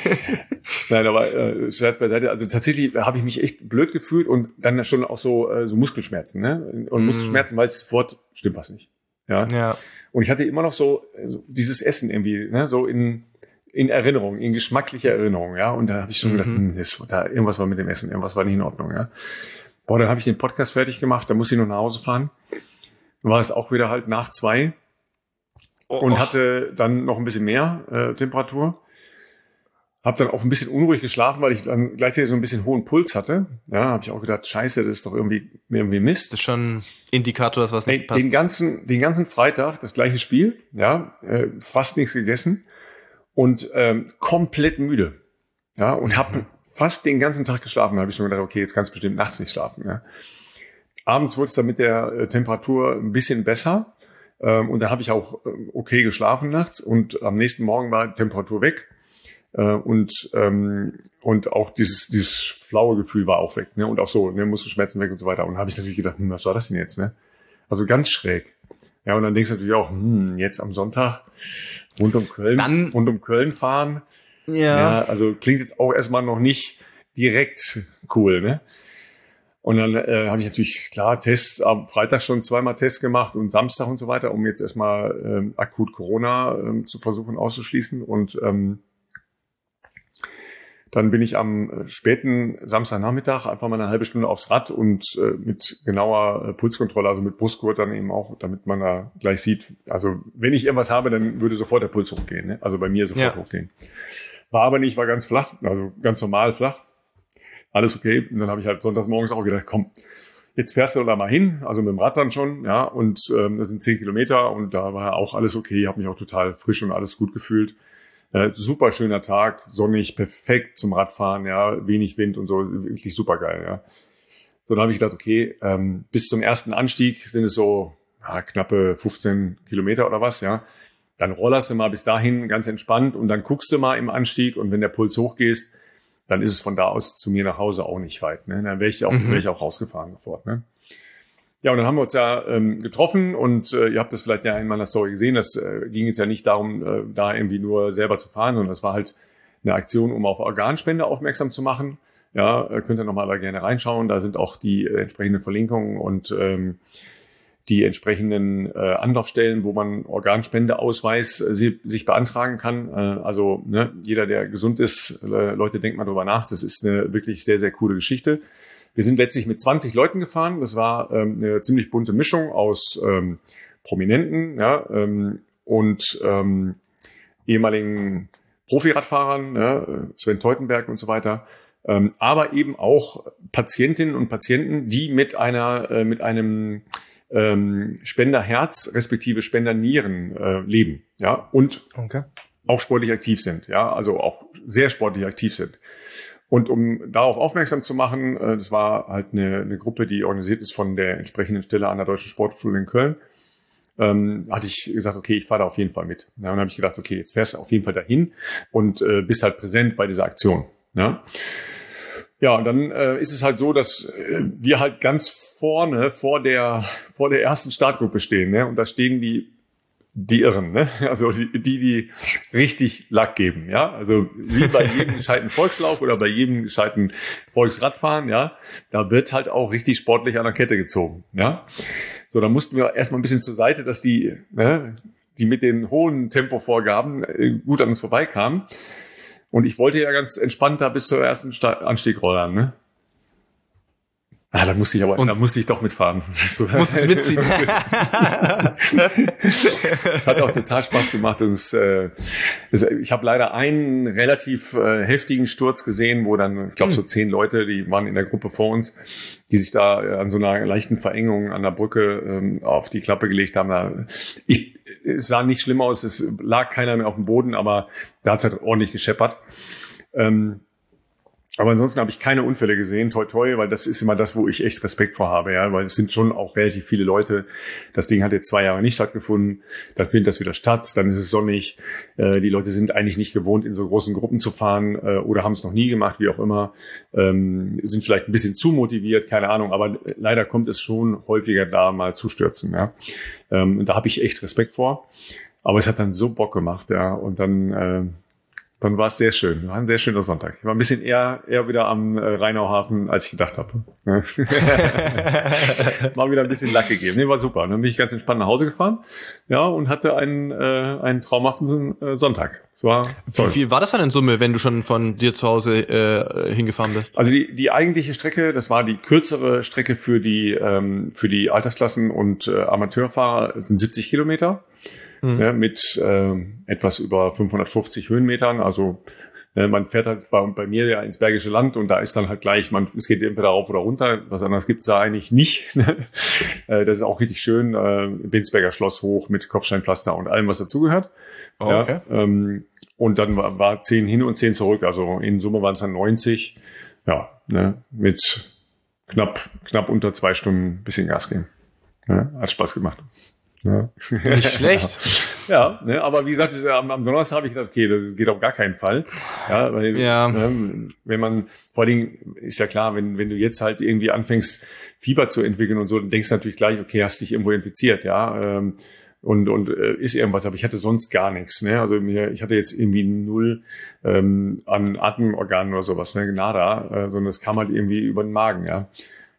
Nein, aber Scherz beiseite. Also tatsächlich habe ich mich echt blöd gefühlt und dann schon auch so Muskelschmerzen, ne? Und Muskelschmerzen, weil es sofort stimmt was nicht. Ja. Und ich hatte immer noch so dieses Essen irgendwie, ne? So in Erinnerung, in geschmacklicher Erinnerung, ja. Und da habe ich schon gedacht, irgendwas war mit dem Essen, irgendwas war nicht in Ordnung, ja. Boah, dann habe ich den Podcast fertig gemacht, da musste ich noch nach Hause fahren. Dann war es auch wieder halt nach 2 und hatte dann noch ein bisschen mehr Temperatur. Hab dann auch ein bisschen unruhig geschlafen, weil ich dann gleichzeitig so ein bisschen hohen Puls hatte. Ja, habe ich auch gedacht, scheiße, das ist doch irgendwie Mist. Das ist schon Indikator, dass was nicht passt. Den ganzen Freitag das gleiche Spiel, ja, fast nichts gegessen und komplett müde. Ja, und habe fast den ganzen Tag geschlafen. Da habe ich schon gedacht, okay, jetzt kannst du bestimmt nachts nicht schlafen. Ja. Abends wurde es dann mit der Temperatur ein bisschen besser. Und dann habe ich auch okay geschlafen nachts. Und am nächsten Morgen war die Temperatur weg. Und auch dieses flaue Gefühl war auch weg. Ne? Und auch so, ne, Muskelschmerzen weg und so weiter. Und dann habe ich natürlich gedacht, was war das denn jetzt? Ne? Also ganz schräg. Ja, und dann denkst du natürlich auch, jetzt am Sonntag rund um Köln fahren. Ja, also klingt jetzt auch erstmal noch nicht direkt cool, ne? Und dann habe ich natürlich, klar, Tests, am Freitag schon zweimal Tests gemacht und Samstag und so weiter, um jetzt erstmal akut Corona zu versuchen auszuschließen. Und dann bin ich am späten Samstagnachmittag einfach mal eine halbe Stunde aufs Rad und mit genauer Pulskontrolle, also mit Brustgurt dann eben auch, damit man da gleich sieht. Also wenn ich irgendwas habe, dann würde sofort der Puls hochgehen, ne? Also bei mir sofort hochgehen. War aber nicht, war ganz flach, also ganz normal flach. Alles okay. Und dann habe ich halt sonntags morgens auch gedacht, komm, jetzt fährst du da mal hin, also mit dem Rad dann schon, ja, und das sind 10 Kilometer und da war auch alles okay, habe mich auch total frisch und alles gut gefühlt. Super schöner Tag, sonnig, perfekt zum Radfahren, ja, wenig Wind und so, wirklich super geil, ja. So, dann habe ich gedacht, okay, bis zum ersten Anstieg sind es so knappe 15 Kilometer oder was, ja. Dann rollerst du mal bis dahin ganz entspannt und dann guckst du mal im Anstieg und wenn der Puls hochgeht, dann ist es von da aus zu mir nach Hause auch nicht weit, ne. Dann wäre ich auch rausgefahren sofort, ne. Ja, und dann haben wir uns ja getroffen und ihr habt das vielleicht ja in meiner Story gesehen, das ging jetzt ja nicht darum, da irgendwie nur selber zu fahren, sondern das war halt eine Aktion, um auf Organspende aufmerksam zu machen. Ja, könnt ihr nochmal da gerne reinschauen, da sind auch die entsprechenden Verlinkungen und die entsprechenden Anlaufstellen, wo man Organspendeausweis sich beantragen kann. Also ne, jeder, der gesund ist, Leute, denkt mal drüber nach, das ist eine wirklich sehr, sehr coole Geschichte. Wir sind letztlich mit 20 Leuten gefahren. Das war eine ziemlich bunte Mischung aus Prominenten, ja, und ehemaligen Profiradfahrern, ja, Sven Teutenberg und so weiter, aber eben auch Patientinnen und Patienten, die mit einem Spenderherz respektive Spendernieren leben, ja, und auch sportlich aktiv sind, ja, also auch sehr sportlich aktiv sind. Und um darauf aufmerksam zu machen, das war halt eine Gruppe, die organisiert ist von der entsprechenden Stelle an der Deutschen Sporthochschule in Köln, hatte ich gesagt, okay, ich fahre da auf jeden Fall mit. Ja, und dann habe ich gedacht, okay, jetzt fährst du auf jeden Fall dahin und bist halt präsent bei dieser Aktion. Ja, ja, und dann ist es halt so, dass wir halt ganz vorne vor der ersten Startgruppe stehen, ne? Und da stehen die Irren, ne? Also die richtig Lack geben, ja. Also wie bei jedem gescheiten Volkslauf oder bei jedem gescheiten Volksradfahren, ja, da wird halt auch richtig sportlich an der Kette gezogen, ja. So, da mussten wir erstmal ein bisschen zur Seite, dass die mit den hohen Tempovorgaben gut an uns vorbeikamen. Und ich wollte ja ganz entspannt da bis zur ersten Anstieg rollern, ne? Da musste ich doch mitfahren. Musst es mitziehen. Es hat auch total Spaß gemacht. Und ich habe leider einen relativ heftigen Sturz gesehen, wo dann, ich glaube, so 10 Leute, die waren in der Gruppe vor uns, die sich da an so einer leichten Verengung an der Brücke auf die Klappe gelegt haben. Es sah nicht schlimm aus, es lag keiner mehr auf dem Boden, aber da hat es halt ordentlich gescheppert. Aber ansonsten habe ich keine Unfälle gesehen, toi toi, weil das ist immer das, wo ich echt Respekt vor habe, ja, weil es sind schon auch relativ viele Leute. Das Ding hat jetzt 2 Jahre nicht stattgefunden, dann findet das wieder statt, dann ist es sonnig. Die Leute sind eigentlich nicht gewohnt, in so großen Gruppen zu fahren oder haben es noch nie gemacht, wie auch immer, sind vielleicht ein bisschen zu motiviert, keine Ahnung, aber leider kommt es schon häufiger da mal zu Stürzen, ja. Und da habe ich echt Respekt vor. Aber es hat dann so Bock gemacht, ja, und dann war es sehr schön. War ein sehr schöner Sonntag. Ich war ein bisschen eher wieder am Rheinauhafen, als ich gedacht habe. Mal wieder ein bisschen Lack gegeben. Nee, war super. Dann bin ich ganz entspannt nach Hause gefahren. Ja, und hatte einen traumhaften Sonntag. Das war toll. Wie viel war das dann in Summe, wenn du schon von dir zu Hause hingefahren bist? Also die eigentliche Strecke, das war die kürzere Strecke für die Altersklassen und Amateurfahrer, das sind 70 Kilometer. Ja, mit etwas über 550 Höhenmetern. Also man fährt halt bei mir ja ins Bergische Land und da ist dann halt gleich, es geht entweder rauf oder runter. Was anderes gibt's da eigentlich nicht. Das ist auch richtig schön. Binsberger Schloss hoch mit Kopfsteinpflaster und allem, was dazugehört. Oh, okay. Ja, und dann war 10 hin und 10 zurück. Also in Summe waren es dann 90. Ja, ne, mit knapp unter 2 Stunden bisschen Gas geben. Ja, hat Spaß gemacht. Ja. Nicht schlecht. Ja, ne, aber wie gesagt, am Donnerstag habe ich gedacht, okay, das geht auf gar keinen Fall. Ja, weil wenn man, vor allen Dingen ist ja klar, wenn du jetzt halt irgendwie anfängst, Fieber zu entwickeln und so, dann denkst du natürlich gleich, okay, hast dich irgendwo infiziert, ja, und ist irgendwas, aber ich hatte sonst gar nichts, ne, also ich hatte jetzt irgendwie 0 an Atemorganen oder sowas, ne, nada, sondern es kam halt irgendwie über den Magen, ja.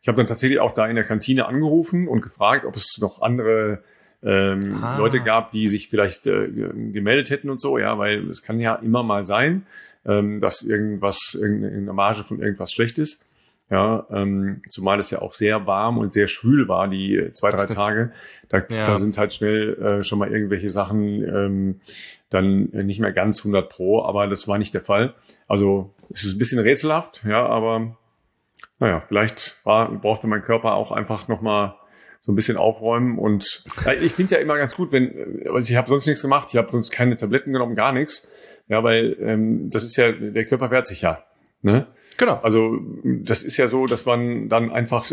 Ich habe dann tatsächlich auch da in der Kantine angerufen und gefragt, ob es noch andere Leute gab, die sich vielleicht gemeldet hätten und so, ja, weil es kann ja immer mal sein, dass irgendeine Marge von irgendwas schlecht ist. Ja, zumal es ja auch sehr warm und sehr schwül war, die 2-3 Tage. Da sind halt schnell schon mal irgendwelche Sachen dann nicht mehr ganz 100%, aber das war nicht der Fall. Also es ist ein bisschen rätselhaft, ja, aber naja, vielleicht brauchte mein Körper auch einfach nochmal so ein bisschen aufräumen. Und ja, ich finde es ja immer ganz gut, also ich habe sonst nichts gemacht, ich habe sonst keine Tabletten genommen, gar nichts. Ja, weil das ist ja, der Körper wehrt sich ja. Ne? Genau. Also das ist ja so, dass man dann einfach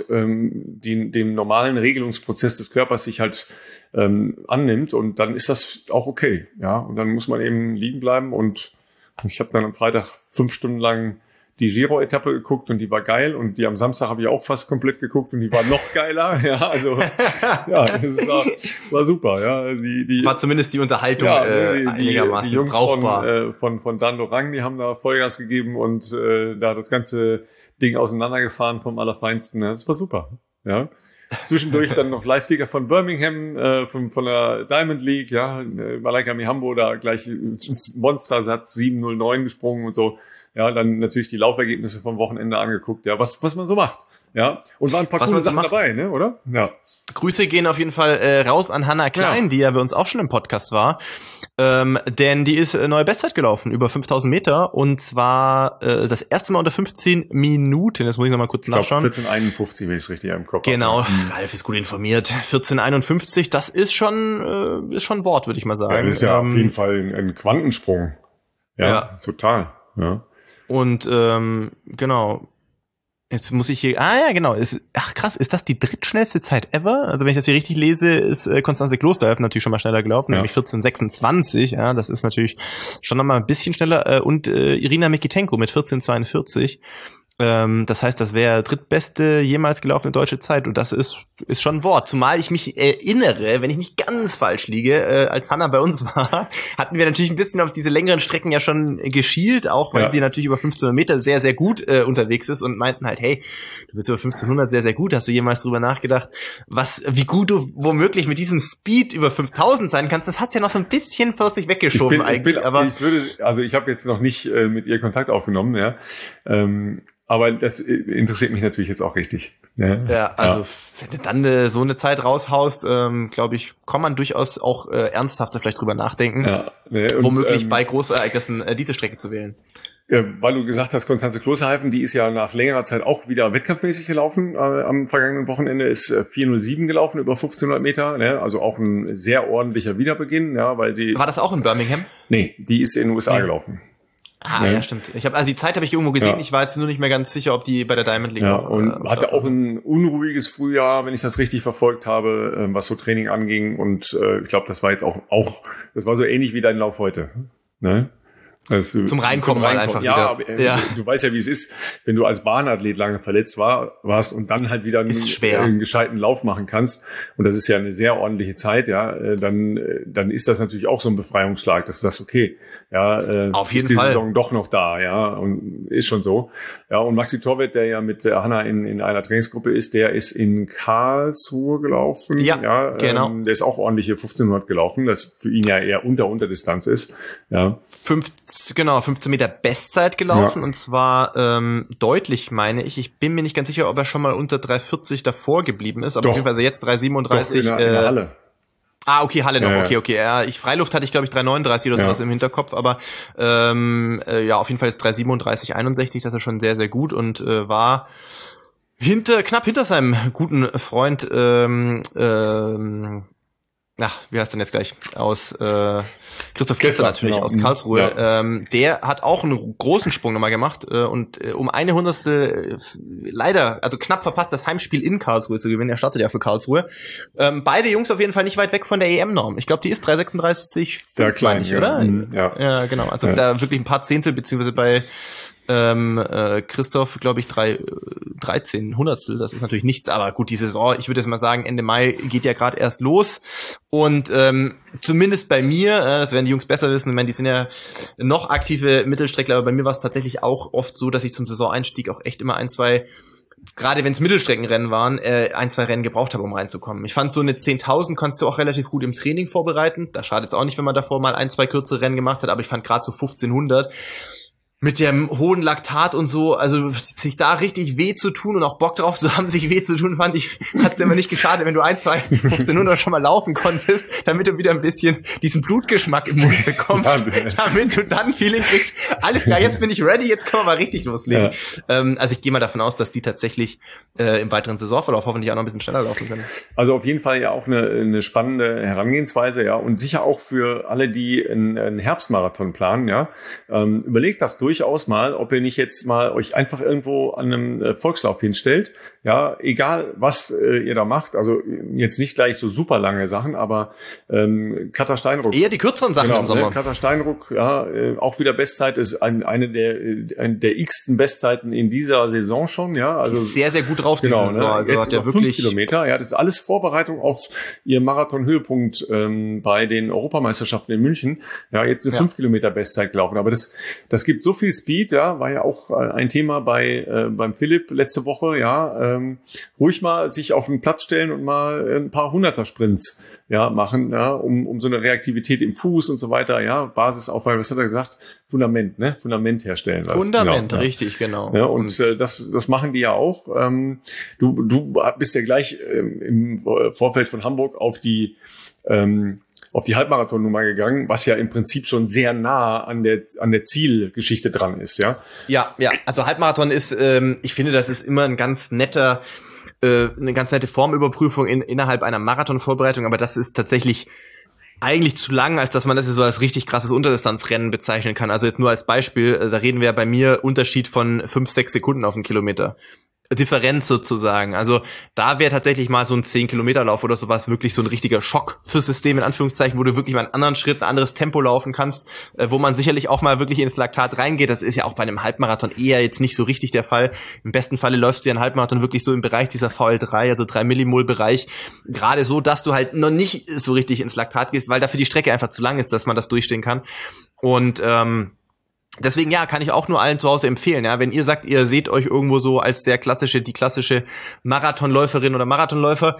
dem normalen Regelungsprozess des Körpers sich halt annimmt und dann ist das auch okay. Ja, und dann muss man eben liegen bleiben und ich habe dann am Freitag 5 Stunden lang die Giro-Etappe geguckt und die war geil und die am Samstag habe ich auch fast komplett geguckt und die war noch geiler. Ja, also ja, das war super. Ja, war zumindest die Unterhaltung einigermaßen die Jungs brauchbar. Von Dan Lorang, die haben da Vollgas gegeben und da das ganze Ding auseinandergefahren vom Allerfeinsten. Das war super. Ja. Zwischendurch dann noch Live-Ticker von Birmingham, von der Diamond League, ja, Malaika Mihambo da gleich Monstersatz 7:09 gesprungen und so. Ja, dann natürlich die Laufergebnisse vom Wochenende angeguckt, ja, was man so macht. Ja, und waren ein paar coole Sachen dabei, ne, oder? Ja. Grüße gehen auf jeden Fall raus an Hannah Klein, die ja bei uns auch schon im Podcast war. Denn die ist neue Bestzeit gelaufen, über 5000 Meter. Und zwar das erste Mal unter 15 Minuten. Das muss ich nochmal kurz nachschauen. 14:51, wenn ich es richtig im Kopf habe. Genau, Ralf ist gut informiert. 14:51, das ist schon Wort, würde ich mal sagen. Ja, das ist ja auf jeden Fall ein Quantensprung. Ja, total. Ja. Und genau. Jetzt muss ich hier, genau, krass, ist das die drittschnellste Zeit ever? Also wenn ich das hier richtig lese, ist Konstanze Klosterhalf natürlich schon mal schneller gelaufen, nämlich 14:26, ja, das ist natürlich schon nochmal ein bisschen schneller, und Irina Mikitenko mit 14:42. Das heißt, das wäre drittbeste jemals gelaufene deutsche Zeit und das ist schon ein Wort. Zumal ich mich erinnere, wenn ich nicht ganz falsch liege, als Hannah bei uns war, hatten wir natürlich ein bisschen auf diese längeren Strecken ja schon geschielt, auch weil sie natürlich über 1500 Meter sehr, sehr gut unterwegs ist und meinten halt, hey, du bist über 1500 sehr, sehr gut. Hast du jemals drüber nachgedacht, wie gut du womöglich mit diesem Speed über 5000 sein kannst? Das hat's ja noch so ein bisschen vor sich weggeschoben ich habe jetzt noch nicht mit ihr Kontakt aufgenommen, ja. Aber das interessiert mich natürlich jetzt auch richtig. Ja, also wenn du dann so eine Zeit raushaust, glaube ich, kann man durchaus auch ernsthafter vielleicht drüber nachdenken, womöglich bei Großereignissen diese Strecke zu wählen. Weil du gesagt hast, Konstanze Klosterhalfen, die ist ja nach längerer Zeit auch wieder wettkampfmäßig gelaufen. Am vergangenen Wochenende ist 4:07 gelaufen, über 1500 Meter. Ne? Also auch ein sehr ordentlicher Wiederbeginn. Ja, weil sie. War das auch in Birmingham? Nee, die ist in den USA gelaufen. Ja, stimmt. Die Zeit habe ich irgendwo gesehen. Ja. Ich war jetzt nur nicht mehr ganz sicher, ob die bei der Diamond League auch. Und hatte auch ein unruhiges Frühjahr, wenn ich das richtig verfolgt habe, was so Training anging. Und ich glaube, das war jetzt auch, das war so ähnlich wie dein Lauf heute. Ne? Also, zum Reinkommen mal einfach wieder. Aber du weißt ja, wie es ist, wenn du als Bahnathlet lange verletzt warst und dann halt wieder einen gescheiten Lauf machen kannst. Und das ist ja eine sehr ordentliche Zeit, ja. Dann ist das natürlich auch so ein Befreiungsschlag, dass das okay. Ja, auf jeden ist die Fall. Saison doch noch da, ja. Und ist schon so. Ja, und Maxi Torwett, der ja mit Hannah in einer Trainingsgruppe ist, der ist in Karlsruhe gelaufen. Ja, genau. Der ist auch ordentlich hier 1500 gelaufen, das für ihn ja eher Unterdistanz ist. Ja. 15 Meter Bestzeit gelaufen und zwar deutlich, meine ich. Ich bin mir nicht ganz sicher, ob er schon mal unter 3:40 davor geblieben ist, aber auf jeden Fall jetzt 3:37. In der Halle. Okay, Halle noch, okay. Ja, Freiluft hatte ich, glaube ich, 3:39 oder sowas im Hinterkopf, aber auf jeden Fall ist 3:37,61, das ist schon sehr, sehr gut und war knapp hinter seinem guten Freund wie heißt denn jetzt gleich? Aus Christoph Kessler natürlich, genau. Aus Karlsruhe. Ja. Der hat auch einen großen Sprung nochmal gemacht und um eine Hundertstel leider, also knapp verpasst, das Heimspiel in Karlsruhe zu gewinnen. Er startet ja für Karlsruhe. Beide Jungs auf jeden Fall nicht weit weg von der EM-Norm. Ich glaube, die ist 3:36,5, meine ich, oder? Ja, genau. Also da wirklich ein paar Zehntel, beziehungsweise bei Christoph, glaube ich, 13 Hundertstel, das ist natürlich nichts, aber gut, die Saison, ich würde jetzt mal sagen, Ende Mai geht ja gerade erst los und zumindest bei mir, das werden die Jungs besser wissen, ich meine, die sind ja noch aktive Mittelstreckler, aber bei mir war es tatsächlich auch oft so, dass ich zum Saisoneinstieg auch echt immer 1, 2 gerade wenn es Mittelstreckenrennen waren, 1-2 Rennen gebraucht habe, um reinzukommen. Ich fand, so eine 10.000 kannst du auch relativ gut im Training vorbereiten. Da schadet es auch nicht, wenn man davor mal 1-2 kürzere Rennen gemacht hat, aber ich fand gerade so 1.500 mit dem hohen Laktat und so, also sich da richtig weh zu tun und auch Bock drauf zu haben, sich weh zu tun, fand ich, hat's immer nicht geschadet, wenn du 1-2 1.500 schon mal laufen konntest, damit du wieder ein bisschen diesen Blutgeschmack im Mund bekommst, damit du dann Feeling kriegst, alles klar, jetzt bin ich ready, jetzt können wir mal richtig loslegen. Ja. Also ich gehe mal davon aus, dass die tatsächlich im weiteren Saisonverlauf hoffentlich auch noch ein bisschen schneller laufen können. Also auf jeden Fall ja auch eine spannende Herangehensweise, ja, und sicher auch für alle, die einen Herbstmarathon planen, ja. Überlegt das durchaus mal, ob ihr nicht jetzt mal euch einfach irgendwo an einem Volkslauf hinstellt, ja, egal was ihr da macht, also jetzt nicht gleich so super lange Sachen, aber Katar Steinruck. Eher die kürzeren Sachen im Sommer. Katar Steinruck, ja, auch wieder Bestzeit, ist eine der x-ten Bestzeiten in dieser Saison schon, ja, also sehr, sehr gut drauf, genau, diese Saison. Ne? Also jetzt hat der über wirklich 5 Kilometer, ja, das ist alles Vorbereitung auf ihr Marathon-Höhepunkt bei den Europameisterschaften in München, ja, jetzt eine 5 Kilometer Bestzeit gelaufen, aber das gibt so viel Speed, ja, war ja auch ein Thema beim Philipp letzte Woche, ja, ruhig mal sich auf den Platz stellen und mal ein paar Hunderter-Sprints, ja, machen, ja, um so eine Reaktivität im Fuß und so weiter, ja, Basisaufwärts, was hat er gesagt? Fundament herstellen. Fundament, genau, richtig, genau. Ja, und das machen die ja auch. Du bist ja gleich im Vorfeld von Hamburg auf die Halbmarathon-Nummer gegangen, was ja im Prinzip schon sehr nah an der Zielgeschichte dran ist, ja? Ja, also Halbmarathon ist, ich finde, das ist immer eine ganz nette Formüberprüfung innerhalb einer Marathonvorbereitung, aber das ist tatsächlich eigentlich zu lang, als dass man das so als richtig krasses Unterdistanzrennen bezeichnen kann. Also jetzt nur als Beispiel, da reden wir bei mir Unterschied von 5-6 Sekunden auf einen Kilometer. Differenz sozusagen. Also da wäre tatsächlich mal so ein 10-Kilometer-Lauf oder sowas wirklich so ein richtiger Schock fürs System, in Anführungszeichen, wo du wirklich mal einen anderen Schritt, ein anderes Tempo laufen kannst, wo man sicherlich auch mal wirklich ins Laktat reingeht. Das ist ja auch bei einem Halbmarathon eher jetzt nicht so richtig der Fall. Im besten Falle läufst du ja einen Halbmarathon wirklich so im Bereich dieser VL3, also 3 Millimol-Bereich. Gerade so, dass du halt noch nicht so richtig ins Laktat gehst, weil dafür die Strecke einfach zu lang ist, dass man das durchstehen kann. Und deswegen, ja, kann ich auch nur allen zu Hause empfehlen, ja, wenn ihr sagt, ihr seht euch irgendwo so als die klassische Marathonläuferin oder Marathonläufer,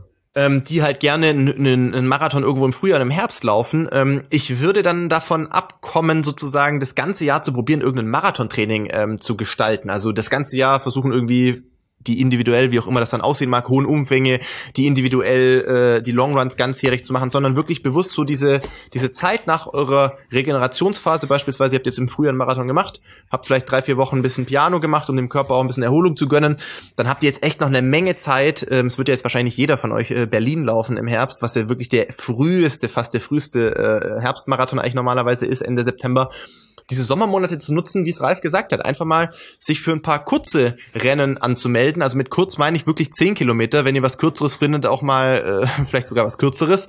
die halt gerne einen Marathon irgendwo im Frühjahr und im Herbst laufen. Ich würde dann davon abkommen, sozusagen das ganze Jahr zu probieren, irgendein Marathontraining zu gestalten. Also das ganze Jahr versuchen irgendwie die individuell, wie auch immer das dann aussehen mag, hohen Umfänge, die individuell die Longruns ganzjährig zu machen, sondern wirklich bewusst so diese Zeit nach eurer Regenerationsphase, beispielsweise, ihr habt jetzt im Frühjahr einen Marathon gemacht, habt vielleicht 3-4 Wochen ein bisschen Piano gemacht, um dem Körper auch ein bisschen Erholung zu gönnen, dann habt ihr jetzt echt noch eine Menge Zeit, es wird ja jetzt wahrscheinlich jeder von euch Berlin laufen im Herbst, was ja wirklich fast der früheste Herbstmarathon eigentlich normalerweise ist, Ende September. Diese Sommermonate zu nutzen, wie es Ralf gesagt hat, einfach mal sich für ein paar kurze Rennen anzumelden. Also mit kurz meine ich wirklich 10 Kilometer. Wenn ihr was Kürzeres findet, auch mal vielleicht sogar was Kürzeres.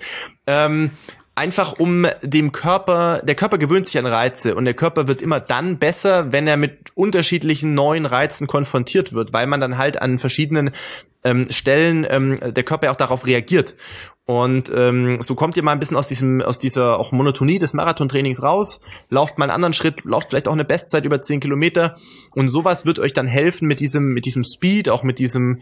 Einfach um der Körper gewöhnt sich an Reize und der Körper wird immer dann besser, wenn er mit unterschiedlichen neuen Reizen konfrontiert wird, weil man dann halt an verschiedenen Stellen der Körper ja auch darauf reagiert. Und so kommt ihr mal ein bisschen aus dieser auch Monotonie des Marathontrainings raus, lauft mal einen anderen Schritt, lauft vielleicht auch eine Bestzeit über 10 Kilometer und sowas wird euch dann helfen mit diesem Speed, auch mit diesem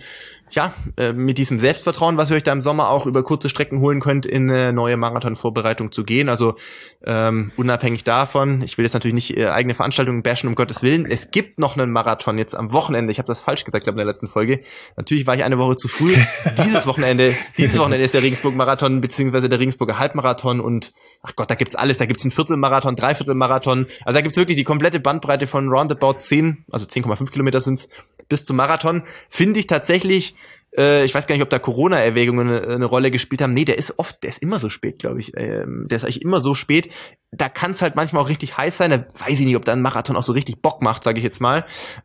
Selbstvertrauen, was ihr euch da im Sommer auch über kurze Strecken holen könnt, in eine neue Marathonvorbereitung zu gehen. Also unabhängig davon, ich will jetzt natürlich nicht eigene Veranstaltungen bashen, um Gottes Willen. Es gibt noch einen Marathon jetzt am Wochenende. Ich habe das falsch gesagt, glaube ich, in der letzten Folge. Natürlich war ich eine Woche zu früh. Dieses Wochenende ist der Regensburg-Marathon beziehungsweise der Regensburger Halbmarathon und ach Gott, da gibt's alles. Da gibt's einen Viertelmarathon, Dreiviertelmarathon. Also da gibt's wirklich die komplette Bandbreite von roundabout 10,5 Kilometer sind's, bis zum Marathon. Finde ich tatsächlich, ich weiß gar nicht, ob da Corona-Erwägungen eine Rolle gespielt haben. Nee, der ist immer so spät, glaube ich. Der ist eigentlich immer so spät. Da kann es halt manchmal auch richtig heiß sein. Da weiß ich nicht, ob da ein Marathon auch so richtig Bock macht, sage ich jetzt mal.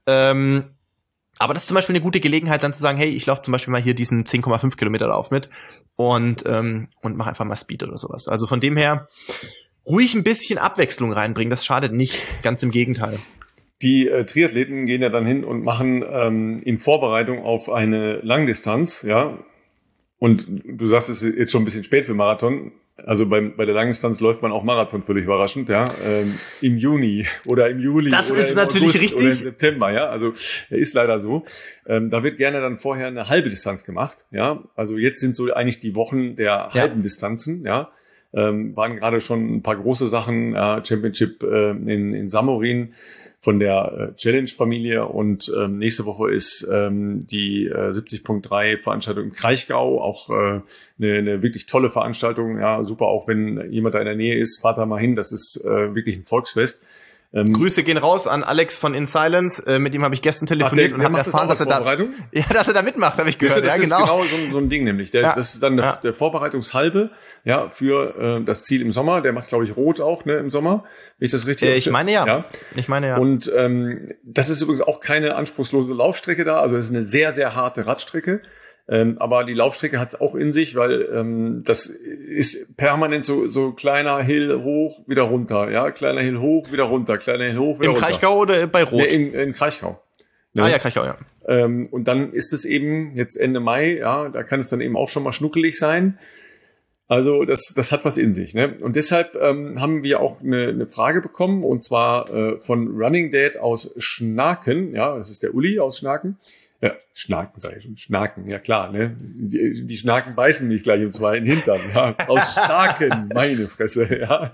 Aber das ist zum Beispiel eine gute Gelegenheit, dann zu sagen, hey, ich laufe zum Beispiel mal hier diesen 10,5 Kilometer Lauf mit und mache einfach mal Speed oder sowas. Also von dem her ruhig ein bisschen Abwechslung reinbringen, das schadet nicht, ganz im Gegenteil. Die Triathleten gehen ja dann hin und machen in Vorbereitung auf eine Langdistanz, ja. Und du sagst, es ist jetzt schon ein bisschen spät für Marathon. Also bei der Langdistanz läuft man auch Marathon, völlig überraschend, ja. Im Juni oder im Juli das oder ist im natürlich August richtig. oder im September, ja. Also ist leider so. Da wird gerne dann vorher eine halbe Distanz gemacht, ja. Also jetzt sind so eigentlich die Wochen der halben Distanzen, ja. Waren gerade schon ein paar große Sachen, Championship in Samorin von der Challenge-Familie und nächste Woche ist die 70.3 Veranstaltung im Kraichgau, auch eine wirklich tolle Veranstaltung, ja, super, auch wenn jemand da in der Nähe ist, fahrt da mal hin, das ist wirklich ein Volksfest. Grüße gehen raus an Alex von In Silence, mit dem habe ich gestern telefoniert und habe erfahren, dass er da mitmacht, habe ich gehört. Das ist genau so ein Ding nämlich. Das ist dann der Vorbereitungshalbe, ja, für das Ziel im Sommer. Der macht, glaube ich, Rot auch, ne, im Sommer. Ist das richtig? Ich meine ja. Und das ist übrigens auch keine anspruchslose Laufstrecke da. Also es ist eine sehr, sehr harte Radstrecke. Aber die Laufstrecke hat es auch in sich, weil das ist permanent so kleiner Hill hoch, wieder runter, ja, kleiner Hill hoch, wieder runter, kleiner Hill hoch, wieder runter. Im Kraichgau oder bei Rot? Nee, in Kraichgau. Ne? Ah ja, Kraichgau, ja. Und dann ist es eben jetzt Ende Mai, ja, da kann es dann eben auch schon mal schnuckelig sein. Also das hat was in sich, ne? Und deshalb haben wir auch eine Frage bekommen, und zwar von Running Dad aus Schnaken, ja, das ist der Uli aus Schnaken. Ja, Schnaken sage ich schon, Schnaken, ja klar, ne? Die Schnaken beißen mich gleich um zwei in den Hintern, ja. Aus Schnaken, meine Fresse, ja.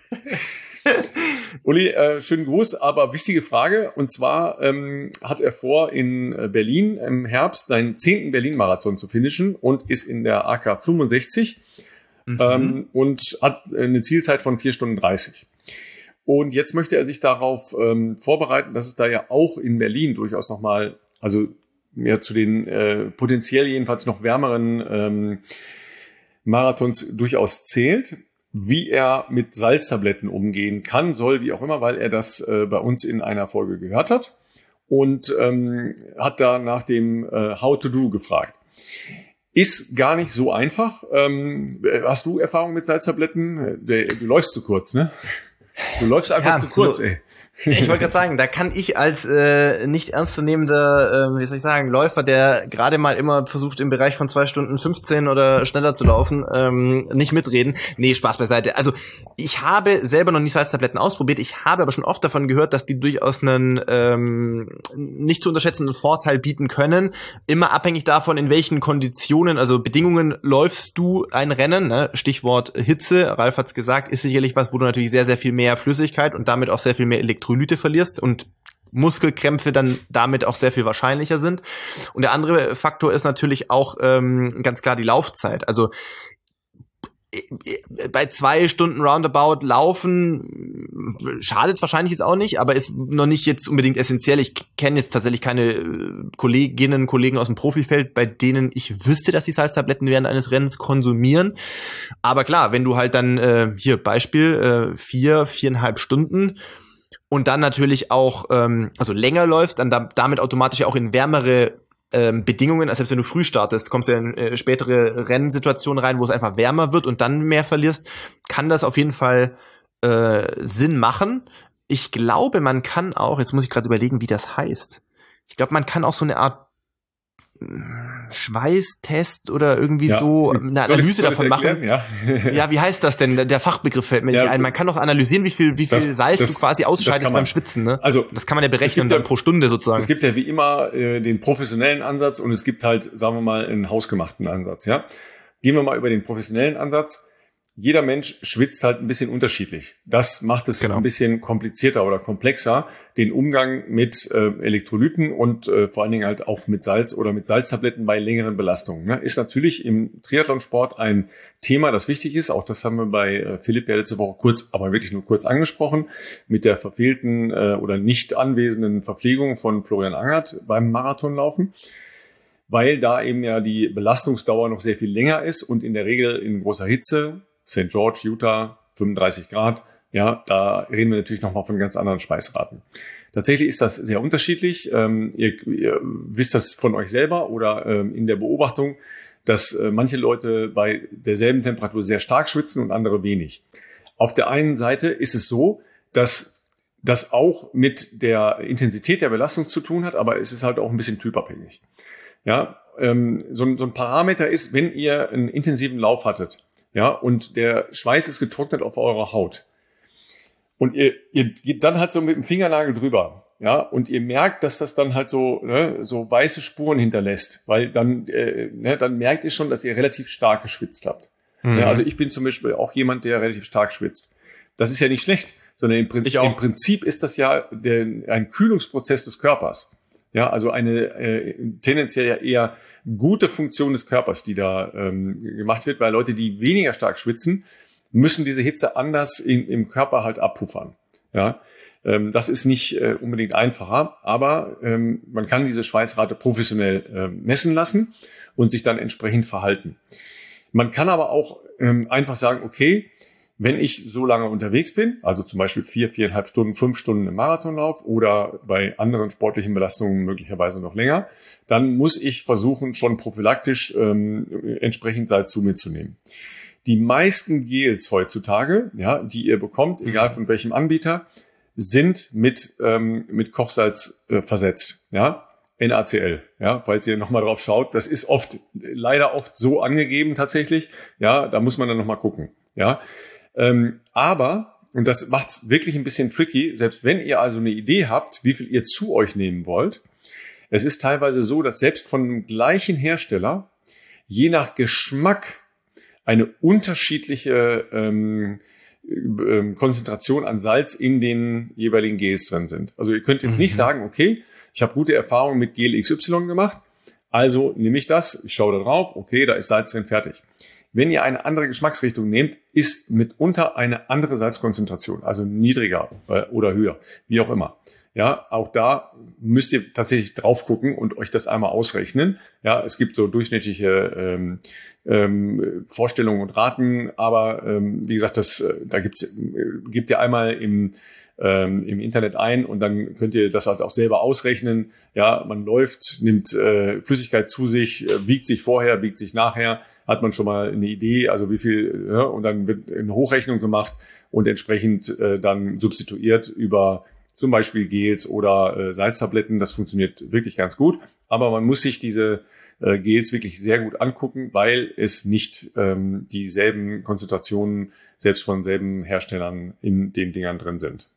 Uli, schönen Gruß, aber wichtige Frage, und zwar hat er vor, in Berlin im Herbst seinen 10. Berlin-Marathon zu finishen und ist in der AK 65 und hat eine Zielzeit von 4 Stunden 30. Und jetzt möchte er sich darauf vorbereiten, dass es da ja auch in Berlin durchaus nochmal, also ja, zu den potenziell jedenfalls noch wärmeren Marathons durchaus zählt, wie er mit Salztabletten umgehen kann, soll, wie auch immer, weil er das bei uns in einer Folge gehört hat und hat da nach dem How to Do gefragt. Ist gar nicht so einfach. Hast du Erfahrung mit Salztabletten? Du läufst zu kurz, ne? Du läufst einfach zu kurz, ey. Ich wollte gerade sagen, da kann ich als nicht ernstzunehmender, wie soll ich sagen, Läufer, der gerade mal immer versucht, im Bereich von 2 Stunden 15 oder schneller zu laufen, nicht mitreden. Nee, Spaß beiseite. Also ich habe selber noch nicht Salztabletten ausprobiert. Ich habe aber schon oft davon gehört, dass die durchaus einen nicht zu unterschätzenden Vorteil bieten können. Immer abhängig davon, in welchen Konditionen, also Bedingungen läufst du ein Rennen. Ne? Stichwort Hitze, Ralf hat's gesagt, ist sicherlich was, wo du natürlich sehr, sehr viel mehr Flüssigkeit und damit auch sehr viel mehr Elektrolyte verlierst und Muskelkrämpfe dann damit auch sehr viel wahrscheinlicher sind. Und der andere Faktor ist natürlich auch ganz klar die Laufzeit. Also bei 2 Stunden roundabout laufen schadet es wahrscheinlich jetzt auch nicht, aber ist noch nicht jetzt unbedingt essentiell. Ich kenne jetzt tatsächlich keine Kollegen aus dem Profifeld, bei denen ich wüsste, dass sie Salztabletten während eines Rennens konsumieren. Aber klar, wenn du halt dann, hier Beispiel, 4,5 Stunden und dann natürlich auch also länger läufst, dann damit automatisch ja auch in wärmere Bedingungen, als selbst wenn du früh startest, kommst du in spätere Rennsituationen rein, wo es einfach wärmer wird und dann mehr verlierst, kann das auf jeden Fall Sinn machen. Ich glaube, man kann auch, jetzt muss ich gerade überlegen, wie das heißt. Ich glaube, man kann auch so eine Art Schweißtest oder irgendwie so eine Analyse davon machen. Ja. Ja, wie heißt das denn? Der Fachbegriff fällt mir nicht ein. Man kann doch analysieren, wie viel Salz du quasi ausscheidest beim Schwitzen. Ne? Also das kann man ja berechnen dann pro Stunde sozusagen. Es gibt ja wie immer den professionellen Ansatz und es gibt halt, sagen wir mal, einen hausgemachten Ansatz. Ja, gehen wir mal über den professionellen Ansatz. Jeder Mensch schwitzt halt ein bisschen unterschiedlich. Das macht es ein bisschen komplizierter oder komplexer, den Umgang mit Elektrolyten und vor allen Dingen halt auch mit Salz oder mit Salztabletten bei längeren Belastungen. Ne? Ist natürlich im Triathlonsport ein Thema, das wichtig ist. Auch das haben wir bei Philipp ja letzte Woche kurz, aber wirklich nur kurz angesprochen, mit der verfehlten oder nicht anwesenden Verpflegung von Florian Angert beim Marathonlaufen. Weil da eben ja die Belastungsdauer noch sehr viel länger ist und in der Regel in großer Hitze, St. George, Utah, 35 Grad. Ja, da reden wir natürlich nochmal von ganz anderen Speisraten. Tatsächlich ist das sehr unterschiedlich. Ihr wisst das von euch selber oder in der Beobachtung, dass manche Leute bei derselben Temperatur sehr stark schwitzen und andere wenig. Auf der einen Seite ist es so, dass das auch mit der Intensität der Belastung zu tun hat, aber es ist halt auch ein bisschen typabhängig. Ja, so ein Parameter ist, wenn ihr einen intensiven Lauf hattet, ja, und der Schweiß ist getrocknet auf eurer Haut. Und ihr geht dann halt so mit dem Fingernagel drüber, ja, und ihr merkt, dass das dann halt so, ne, so weiße Spuren hinterlässt, weil dann, dann merkt ihr schon, dass ihr relativ stark geschwitzt habt. Mhm. Ja, also ich bin zum Beispiel auch jemand, der relativ stark schwitzt. Das ist ja nicht schlecht, sondern im Prinzip ist das ja ein Kühlungsprozess des Körpers. Ja, also eine tendenziell ja eher gute Funktion des Körpers, die da gemacht wird, weil Leute, die weniger stark schwitzen, müssen diese Hitze anders im Körper halt abpuffern. Ja, das ist nicht unbedingt einfacher, aber man kann diese Schweißrate professionell messen lassen und sich dann entsprechend verhalten. Man kann aber auch einfach sagen, okay, wenn ich so lange unterwegs bin, also zum Beispiel 4,5 Stunden, 5 Stunden im Marathonlauf oder bei anderen sportlichen Belastungen möglicherweise noch länger, dann muss ich versuchen, schon prophylaktisch entsprechend Salz zu mir zu nehmen. Die meisten Gels heutzutage, ja, die ihr bekommt, egal von welchem Anbieter, sind mit Kochsalz versetzt, ja, NaCl, ja, falls ihr nochmal drauf schaut, das ist leider oft so angegeben tatsächlich, ja, da muss man dann nochmal gucken, ja. Aber, und das macht's wirklich ein bisschen tricky, selbst wenn ihr also eine Idee habt, wie viel ihr zu euch nehmen wollt, es ist teilweise so, dass selbst von dem gleichen Hersteller je nach Geschmack eine unterschiedliche Konzentration an Salz in den jeweiligen Gels drin sind. Also ihr könnt jetzt nicht sagen, okay, ich habe gute Erfahrungen mit Gel XY gemacht, also nehme ich das, ich schaue da drauf, okay, da ist Salz drin, fertig. Wenn ihr eine andere Geschmacksrichtung nehmt, ist mitunter eine andere Salzkonzentration, also niedriger oder höher, wie auch immer. Ja, auch da müsst ihr tatsächlich drauf gucken und euch das einmal ausrechnen. Ja, es gibt so durchschnittliche Vorstellungen und Raten, aber wie gesagt, gebt ihr einmal im Internet ein und dann könnt ihr das halt auch selber ausrechnen. Ja, man läuft, nimmt Flüssigkeit zu sich, wiegt sich vorher, wiegt sich nachher, hat man schon mal eine Idee, also wie viel, ja, und dann wird eine Hochrechnung gemacht und entsprechend dann substituiert über zum Beispiel Gels oder Salztabletten. Das funktioniert wirklich ganz gut, aber man muss sich diese Gels wirklich sehr gut angucken, weil es nicht dieselben Konzentrationen selbst von selben Herstellern in den Dingern drin sind.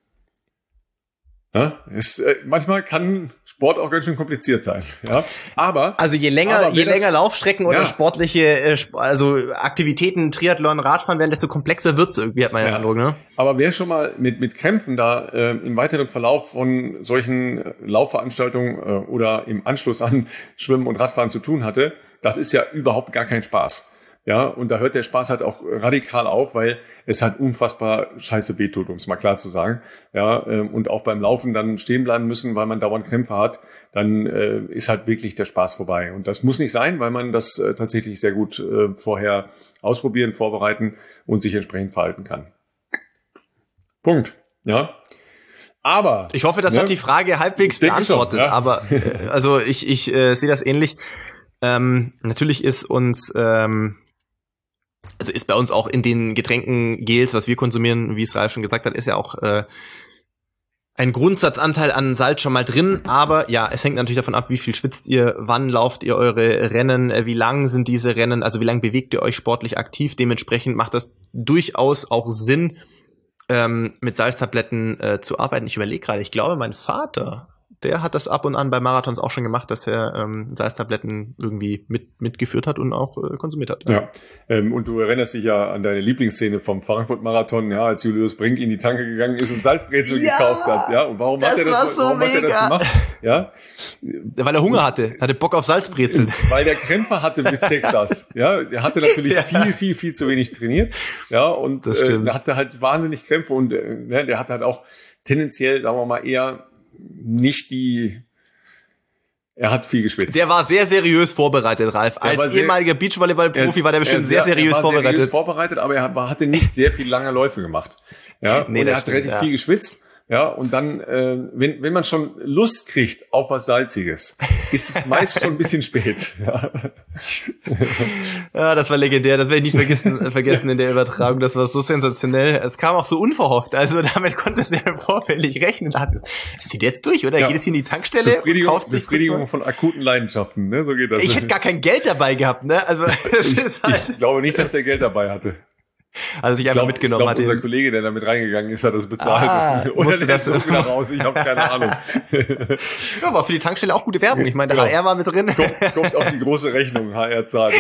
Ja, manchmal kann Sport auch ganz schön kompliziert sein. Ja, aber also je länger Laufstrecken oder sportliche, also Aktivitäten, Triathlon, Radfahren werden, desto komplexer wird's irgendwie, hat man den Eindruck, ne? Aber wer schon mal mit Krämpfen da im weiteren Verlauf von solchen Laufveranstaltungen oder im Anschluss an Schwimmen und Radfahren zu tun hatte, das ist ja überhaupt gar kein Spaß. Ja, und da hört der Spaß halt auch radikal auf, weil es halt unfassbar scheiße wehtut, um es mal klar zu sagen. Ja, und auch beim Laufen dann stehen bleiben müssen, weil man dauernd Krämpfe hat, dann ist halt wirklich der Spaß vorbei. Und das muss nicht sein, weil man das tatsächlich sehr gut vorher ausprobieren, vorbereiten und sich entsprechend verhalten kann. Punkt. Ja. Aber ich hoffe, das hat die Frage halbwegs beantwortet. Schon, ja. Aber also ich sehe das ähnlich. Natürlich ist uns also ist bei uns auch in den Getränken, Gels, was wir konsumieren, wie es Ralf schon gesagt hat, ist ja auch ein Grundsatzanteil an Salz schon mal drin. Aber ja, es hängt natürlich davon ab, wie viel schwitzt ihr, wann lauft ihr eure Rennen, wie lang sind diese Rennen, also wie lang bewegt ihr euch sportlich aktiv. Dementsprechend macht das durchaus auch Sinn, mit Salztabletten zu arbeiten. Ich überlege gerade, ich glaube, mein Vater, der hat das ab und an bei Marathons auch schon gemacht, dass er Salztabletten irgendwie mitgeführt hat und auch konsumiert hat. Ja, und du erinnerst dich ja an deine Lieblingsszene vom Frankfurt-Marathon, ja, als Julius Brink in die Tanke gegangen ist und Salzbrezel gekauft hat. Ja, und warum hat er das gemacht? Ja, weil er Hunger hatte Bock auf Salzbrezel. Weil der Krämpfe hatte bis Texas. Ja, er hatte natürlich viel zu wenig trainiert. Ja, und er hatte halt wahnsinnig Krämpfe und der hatte halt auch tendenziell, sagen wir mal, eher nicht er hat viel geschwitzt. Der war sehr seriös vorbereitet, Ralf. Als ehemaliger Beachvolleyball-Profi war der bestimmt sehr seriös vorbereitet. Aber er hatte nicht sehr viel lange Läufe gemacht. Ja, nee, und er hat relativ viel geschwitzt. Ja, und dann, wenn man schon Lust kriegt auf was Salziges, ist es meist schon ein bisschen spät. Ja. Ja, das war legendär. Das werde ich nicht vergessen in der Übertragung. Das war so sensationell. Es kam auch so unverhofft. Also damit konntest du ja vorfällig rechnen. Es zieht jetzt durch, oder? Ja. Geht jetzt hier in die Tankstelle und Befriedigung von akuten Leidenschaften, ne? So geht das. Ich hätte gar kein Geld dabei gehabt, ne? Also ich glaube nicht, dass der Geld dabei hatte. Also sich einfach mitgenommen hat. Unser Kollege, der da mit reingegangen ist, hat das bezahlt. Oder der ist so wieder raus. Ich habe keine Ahnung. Ja, aber für die Tankstelle auch gute Werbung. Ich meine, der HR war mit drin. Kommt auf die große Rechnung, HR zahlt.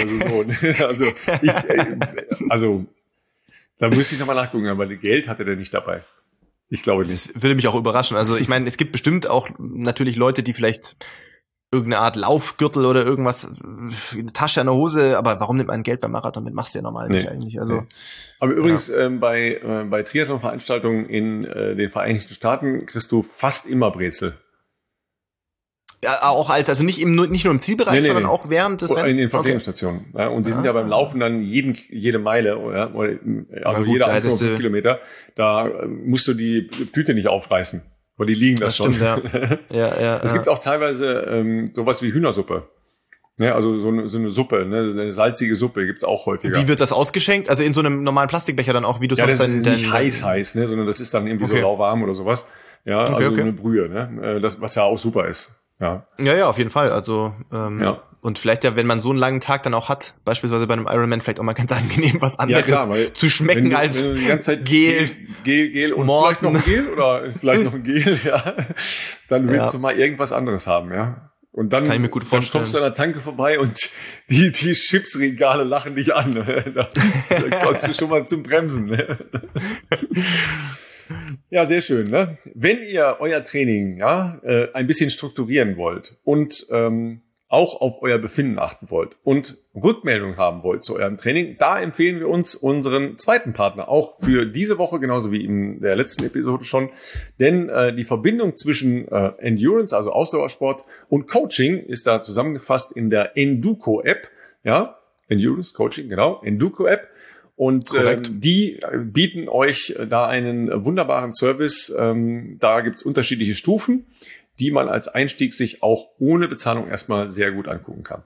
Also da müsste ich nochmal nachgucken, aber Geld hatte der nicht dabei. Ich glaube nicht. Das würde mich auch überraschen. Also ich meine, es gibt bestimmt auch natürlich Leute, die vielleicht irgendeine Art Laufgürtel oder irgendwas, eine Tasche an der Hose, aber warum nimmt man Geld beim Marathon mit? Machst du ja normal nicht eigentlich. Also, aber übrigens, bei Triathlon-Veranstaltungen in den Vereinigten Staaten kriegst du fast immer Brezel. Ja, auch also nicht nur im Zielbereich, sondern auch während des Rennens. In den Verpflegungsstationen. Ja, und die sind ja beim Laufen dann jede Meile, ja, also jeder 1,5 Kilometer, da musst du die Tüte nicht aufreißen. Weil die liegen das schon. Stimmt, ja. Es gibt auch teilweise sowas wie Hühnersuppe. Ja, also so eine Suppe, ne, eine salzige Suppe gibt's auch häufiger. Wie wird das ausgeschenkt? Also in so einem normalen Plastikbecher dann auch, wie du sagst? Ja, das ist nicht heiß, ne, sondern das ist dann irgendwie so lauwarm oder sowas. Ja, also eine Brühe, ne, das, was ja auch super ist. Ja, auf jeden Fall. Also und vielleicht wenn man so einen langen Tag dann auch hat, beispielsweise bei einem Ironman vielleicht auch mal ganz angenehm was anderes zu schmecken als wenn du die ganze Zeit Gel und vielleicht noch ein Gel oder vielleicht noch ein Gel, ja, dann willst du mal irgendwas anderes haben, ja. Und dann, kann ich mir gut vorstellen. Dann kommst du an der Tanke vorbei und die Chipsregale lachen dich an. Da kommst du schon mal zum Bremsen. Ne? Ja, sehr schön. Ne? Wenn ihr euer Training ein bisschen strukturieren wollt und auch auf euer Befinden achten wollt und Rückmeldung haben wollt zu eurem Training, da empfehlen wir uns unseren zweiten Partner, auch für diese Woche, genauso wie in der letzten Episode schon. Denn die Verbindung zwischen Endurance, also Ausdauersport, und Coaching ist da zusammengefasst in der Enduko-App. Ja, Endurance, Coaching, genau, Enduko-App. Und die bieten euch da einen wunderbaren Service. Da gibt's unterschiedliche Stufen, die man als Einstieg sich auch ohne Bezahlung erstmal sehr gut angucken kann.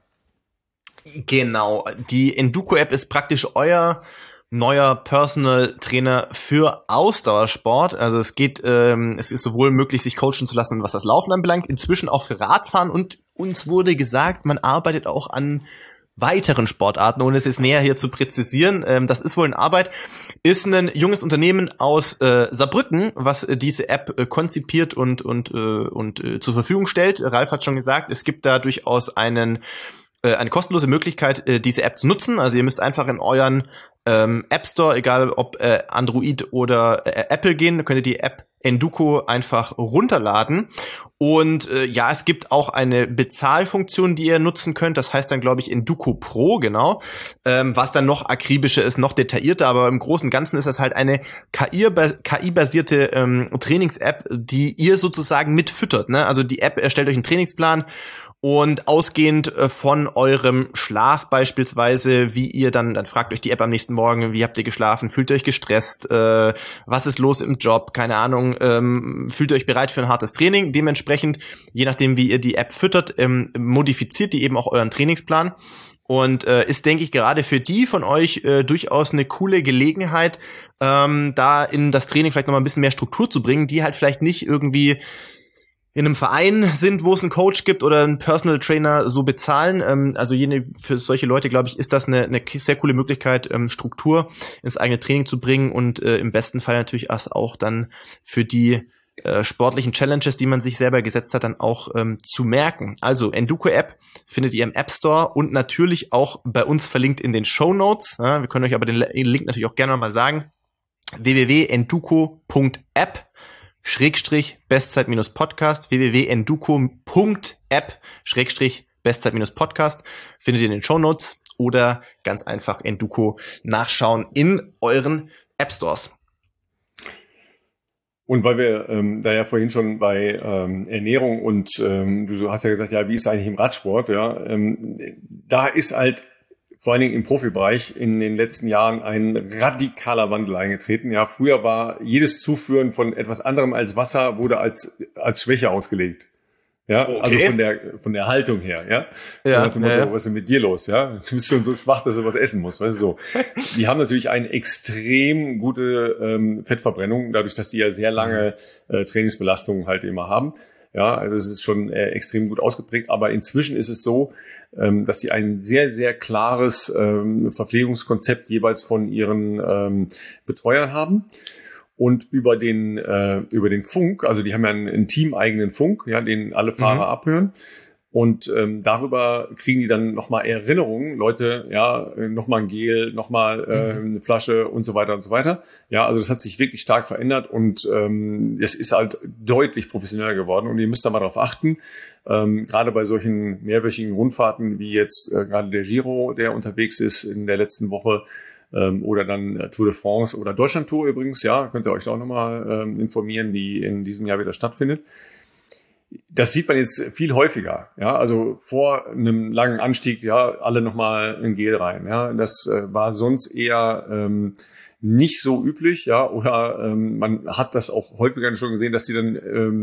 Genau, die Enduko-App ist praktisch euer neuer Personal Trainer für Ausdauersport. Also es geht, es ist sowohl möglich, sich coachen zu lassen, was das Laufen anbelangt, inzwischen auch für Radfahren, und uns wurde gesagt, man arbeitet auch an weiteren Sportarten, ohne es jetzt näher hier zu präzisieren. Das ist wohl in Arbeit. Ist ein junges Unternehmen aus Saarbrücken, was diese App konzipiert und zur Verfügung stellt. Ralf hat schon gesagt, es gibt da durchaus eine kostenlose Möglichkeit, diese App zu nutzen. Also ihr müsst einfach in euren App Store, egal ob Android oder Apple gehen, könnt ihr die App Enduko einfach runterladen. Und es gibt auch eine Bezahlfunktion, die ihr nutzen könnt. Das heißt dann, glaube ich, Enduko Pro, genau. Was dann noch akribischer ist, noch detaillierter. Aber im Großen und Ganzen ist das halt eine KI-basierte Trainings-App, die ihr sozusagen mitfüttert. Ne? Also die App erstellt euch einen Trainingsplan. Und ausgehend von eurem Schlaf beispielsweise, wie ihr dann fragt euch die App am nächsten Morgen, wie habt ihr geschlafen, fühlt ihr euch gestresst, was ist los im Job, keine Ahnung, fühlt ihr euch bereit für ein hartes Training. Dementsprechend, je nachdem wie ihr die App füttert, modifiziert die eben auch euren Trainingsplan. Und ist, denke ich, gerade für die von euch durchaus eine coole Gelegenheit, da in das Training vielleicht noch mal ein bisschen mehr Struktur zu bringen, die halt vielleicht nicht irgendwie in einem Verein sind, wo es einen Coach gibt oder einen Personal Trainer so bezahlen. Also für solche Leute, glaube ich, ist das eine sehr coole Möglichkeit, Struktur ins eigene Training zu bringen und im besten Fall natürlich auch dann für die sportlichen Challenges, die man sich selber gesetzt hat, dann auch zu merken. Also Enduko-App findet ihr im App Store und natürlich auch bei uns verlinkt in den Shownotes. Ja, wir können euch aber den Link natürlich auch gerne nochmal sagen. www.enduko.app /Bestzeit-Podcast, www.enduko.app /Bestzeit-Podcast findet ihr in den Shownotes oder ganz einfach Enduko nachschauen in euren App Stores. Und weil wir da ja vorhin schon bei Ernährung und du hast ja gesagt, ja, wie ist es eigentlich im Radsport, ja, da ist halt vor allen Dingen im Profibereich in den letzten Jahren ein radikaler Wandel eingetreten. Ja, früher war jedes Zuführen von etwas anderem als Wasser wurde als Schwäche ausgelegt. Ja, okay. Also von der Haltung her, ja. Was ist mit dir los, ja? Du bist schon so schwach, dass du was essen musst, weißt du so. Die haben natürlich eine extrem gute Fettverbrennung, dadurch, dass die ja sehr lange Trainingsbelastungen halt immer haben. Ja, also das ist schon extrem gut ausgeprägt. Aber inzwischen ist es so, dass die ein sehr, sehr klares Verpflegungskonzept jeweils von ihren Betreuern haben. Und über den Funk, also die haben ja einen teameigenen Funk, ja, den alle Fahrer abhören. Und darüber kriegen die dann nochmal Erinnerungen, Leute, ja, nochmal ein Gel, nochmal eine Flasche und so weiter und so weiter. Ja, also das hat sich wirklich stark verändert und es ist halt deutlich professioneller geworden. Und ihr müsst da mal drauf achten, gerade bei solchen mehrwöchigen Rundfahrten wie jetzt gerade der Giro, der unterwegs ist in der letzten Woche, oder dann Tour de France oder Deutschland-Tour übrigens, ja, könnt ihr euch da auch nochmal informieren, die in diesem Jahr wieder stattfindet. Das sieht man jetzt viel häufiger, ja, also vor einem langen Anstieg, ja, alle nochmal ein Gel rein, ja, das war sonst eher nicht so üblich, ja, oder man hat das auch häufiger schon gesehen, dass die dann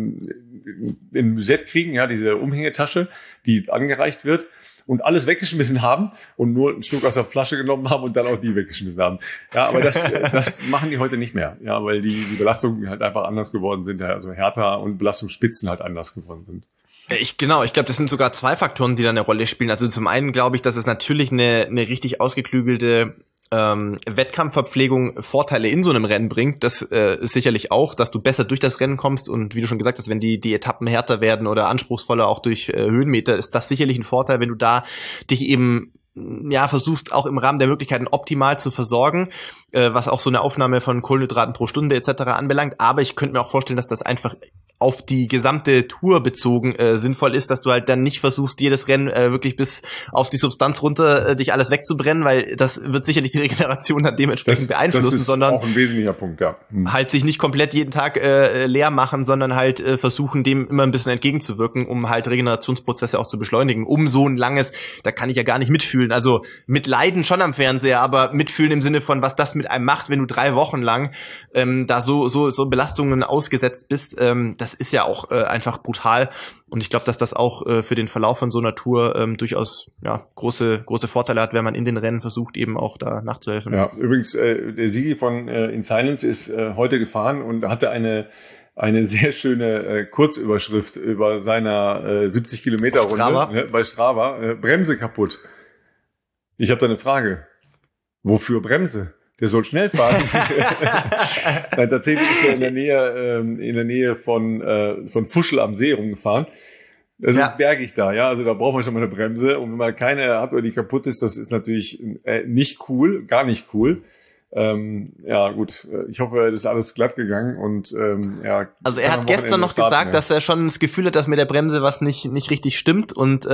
ein Musett kriegen, ja, diese Umhängetasche, die angereicht wird und alles weggeschmissen haben und nur ein Stück aus der Flasche genommen haben und dann auch die weggeschmissen haben. Ja, aber das machen die heute nicht mehr, ja, weil die Belastungen halt einfach anders geworden sind, ja, also härter und Belastungsspitzen halt anders geworden sind. Ich glaube, das sind sogar zwei Faktoren, die da eine Rolle spielen. Also zum einen glaube ich, dass es natürlich eine richtig ausgeklügelte Wettkampfverpflegung Vorteile in so einem Rennen bringt. Das ist sicherlich auch, dass du besser durch das Rennen kommst und wie du schon gesagt hast, wenn die Etappen härter werden oder anspruchsvoller auch durch Höhenmeter, ist das sicherlich ein Vorteil, wenn du da dich eben versuchst auch im Rahmen der Möglichkeiten optimal zu versorgen, was auch so eine Aufnahme von Kohlenhydraten pro Stunde etc. anbelangt. Aber ich könnte mir auch vorstellen, dass das einfach auf die gesamte Tour bezogen sinnvoll ist, dass du halt dann nicht versuchst, jedes Rennen wirklich bis auf die Substanz runter dich alles wegzubrennen, weil das wird sicherlich die Regeneration dann dementsprechend beeinflussen, das ist sondern auch ein wesentlicher Punkt, ja. Halt sich nicht komplett jeden Tag leer machen, sondern halt versuchen, dem immer ein bisschen entgegenzuwirken, um halt Regenerationsprozesse auch zu beschleunigen. Um so ein langes, da kann ich ja gar nicht mitfühlen. Also mitleiden schon am Fernseher, aber mitfühlen im Sinne von, was das mit einem macht, wenn du 3 Wochen lang da so Belastungen ausgesetzt bist. Das ist ja auch einfach brutal. Und ich glaube, dass das auch für den Verlauf von so einer Tour durchaus große Vorteile hat, wenn man in den Rennen versucht, eben auch da nachzuhelfen. Ja, übrigens, der Sigi von In Silence ist heute gefahren und hatte eine sehr schöne Kurzüberschrift über seiner 70 Kilometer Runde bei Strava. Bremse kaputt. Ich habe da eine Frage. Wofür Bremse? Der soll schnell fahren. Nein, tatsächlich ist er in der Nähe von Fuschel am See rumgefahren. Das ist bergig da, ja. Also da braucht man schon mal eine Bremse. Und wenn man keine hat oder die kaputt ist, das ist natürlich nicht cool, gar nicht cool. Gut. Ich hoffe, das ist alles glatt gegangen und Also er hat gestern noch gesagt, dass er schon das Gefühl hat, dass mit der Bremse was nicht richtig stimmt und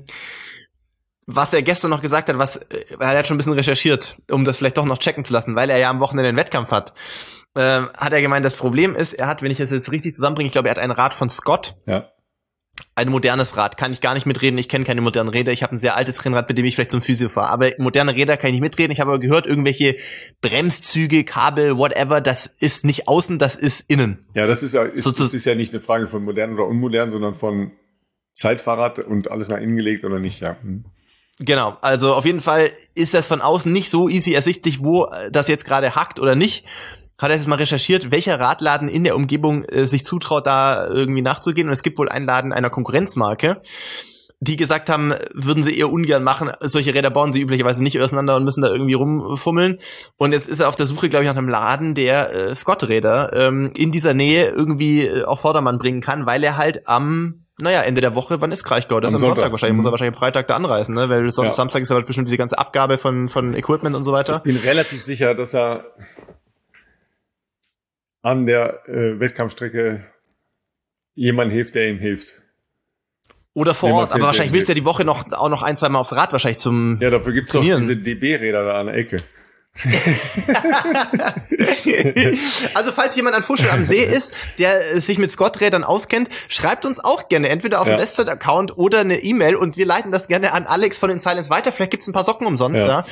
was er gestern noch gesagt hat, er hat schon ein bisschen recherchiert, um das vielleicht doch noch checken zu lassen, weil er ja am Wochenende einen Wettkampf hat. Hat er gemeint, das Problem ist, er hat, wenn ich das jetzt richtig zusammenbringe, ich glaube, er hat ein Rad von Scott. Ja. Ein modernes Rad, kann ich gar nicht mitreden, ich kenne keine modernen Räder, ich habe ein sehr altes Rennrad, mit dem ich vielleicht zum Physio fahre, aber moderne Räder kann ich nicht mitreden, ich habe aber gehört, irgendwelche Bremszüge, Kabel, whatever, das ist nicht außen, das ist innen. Ja, das ist ja nicht eine Frage von modern oder unmodern, sondern von Zeitfahrrad und alles nach innen gelegt oder nicht, ja. Genau, also auf jeden Fall ist das von außen nicht so easy ersichtlich, wo das jetzt gerade hackt oder nicht. Hat er jetzt mal recherchiert, welcher Radladen in der Umgebung sich zutraut, da irgendwie nachzugehen. Und es gibt wohl einen Laden einer Konkurrenzmarke, die gesagt haben, würden sie eher ungern machen. Solche Räder bauen sie üblicherweise nicht auseinander und müssen da irgendwie rumfummeln. Und jetzt ist er auf der Suche, glaube ich, nach einem Laden, der Scott-Räder in dieser Nähe irgendwie auf Vordermann bringen kann, weil er halt Ende der Woche, wann ist Kraichgau? Das ist am Sonntag wahrscheinlich, muss er wahrscheinlich am Freitag da anreisen, ne? Weil Samstag ist ja bestimmt diese ganze Abgabe von Equipment und so weiter. Ich bin relativ sicher, dass er an der Wettkampfstrecke jemand hilft, der ihm hilft. Oder vor Ort, aber wahrscheinlich willst du ja die Woche auch noch 1-2 Mal aufs Rad wahrscheinlich zum Ja, dafür gibt's doch diese DB-Räder da an der Ecke. Also falls jemand an Fuschel am See ist, der sich mit Scott-Rädern auskennt, schreibt uns auch gerne entweder auf dem Westside-Account oder eine E-Mail und wir leiten das gerne an Alex von In Silence weiter. Vielleicht gibt's ein paar Socken umsonst. Ja.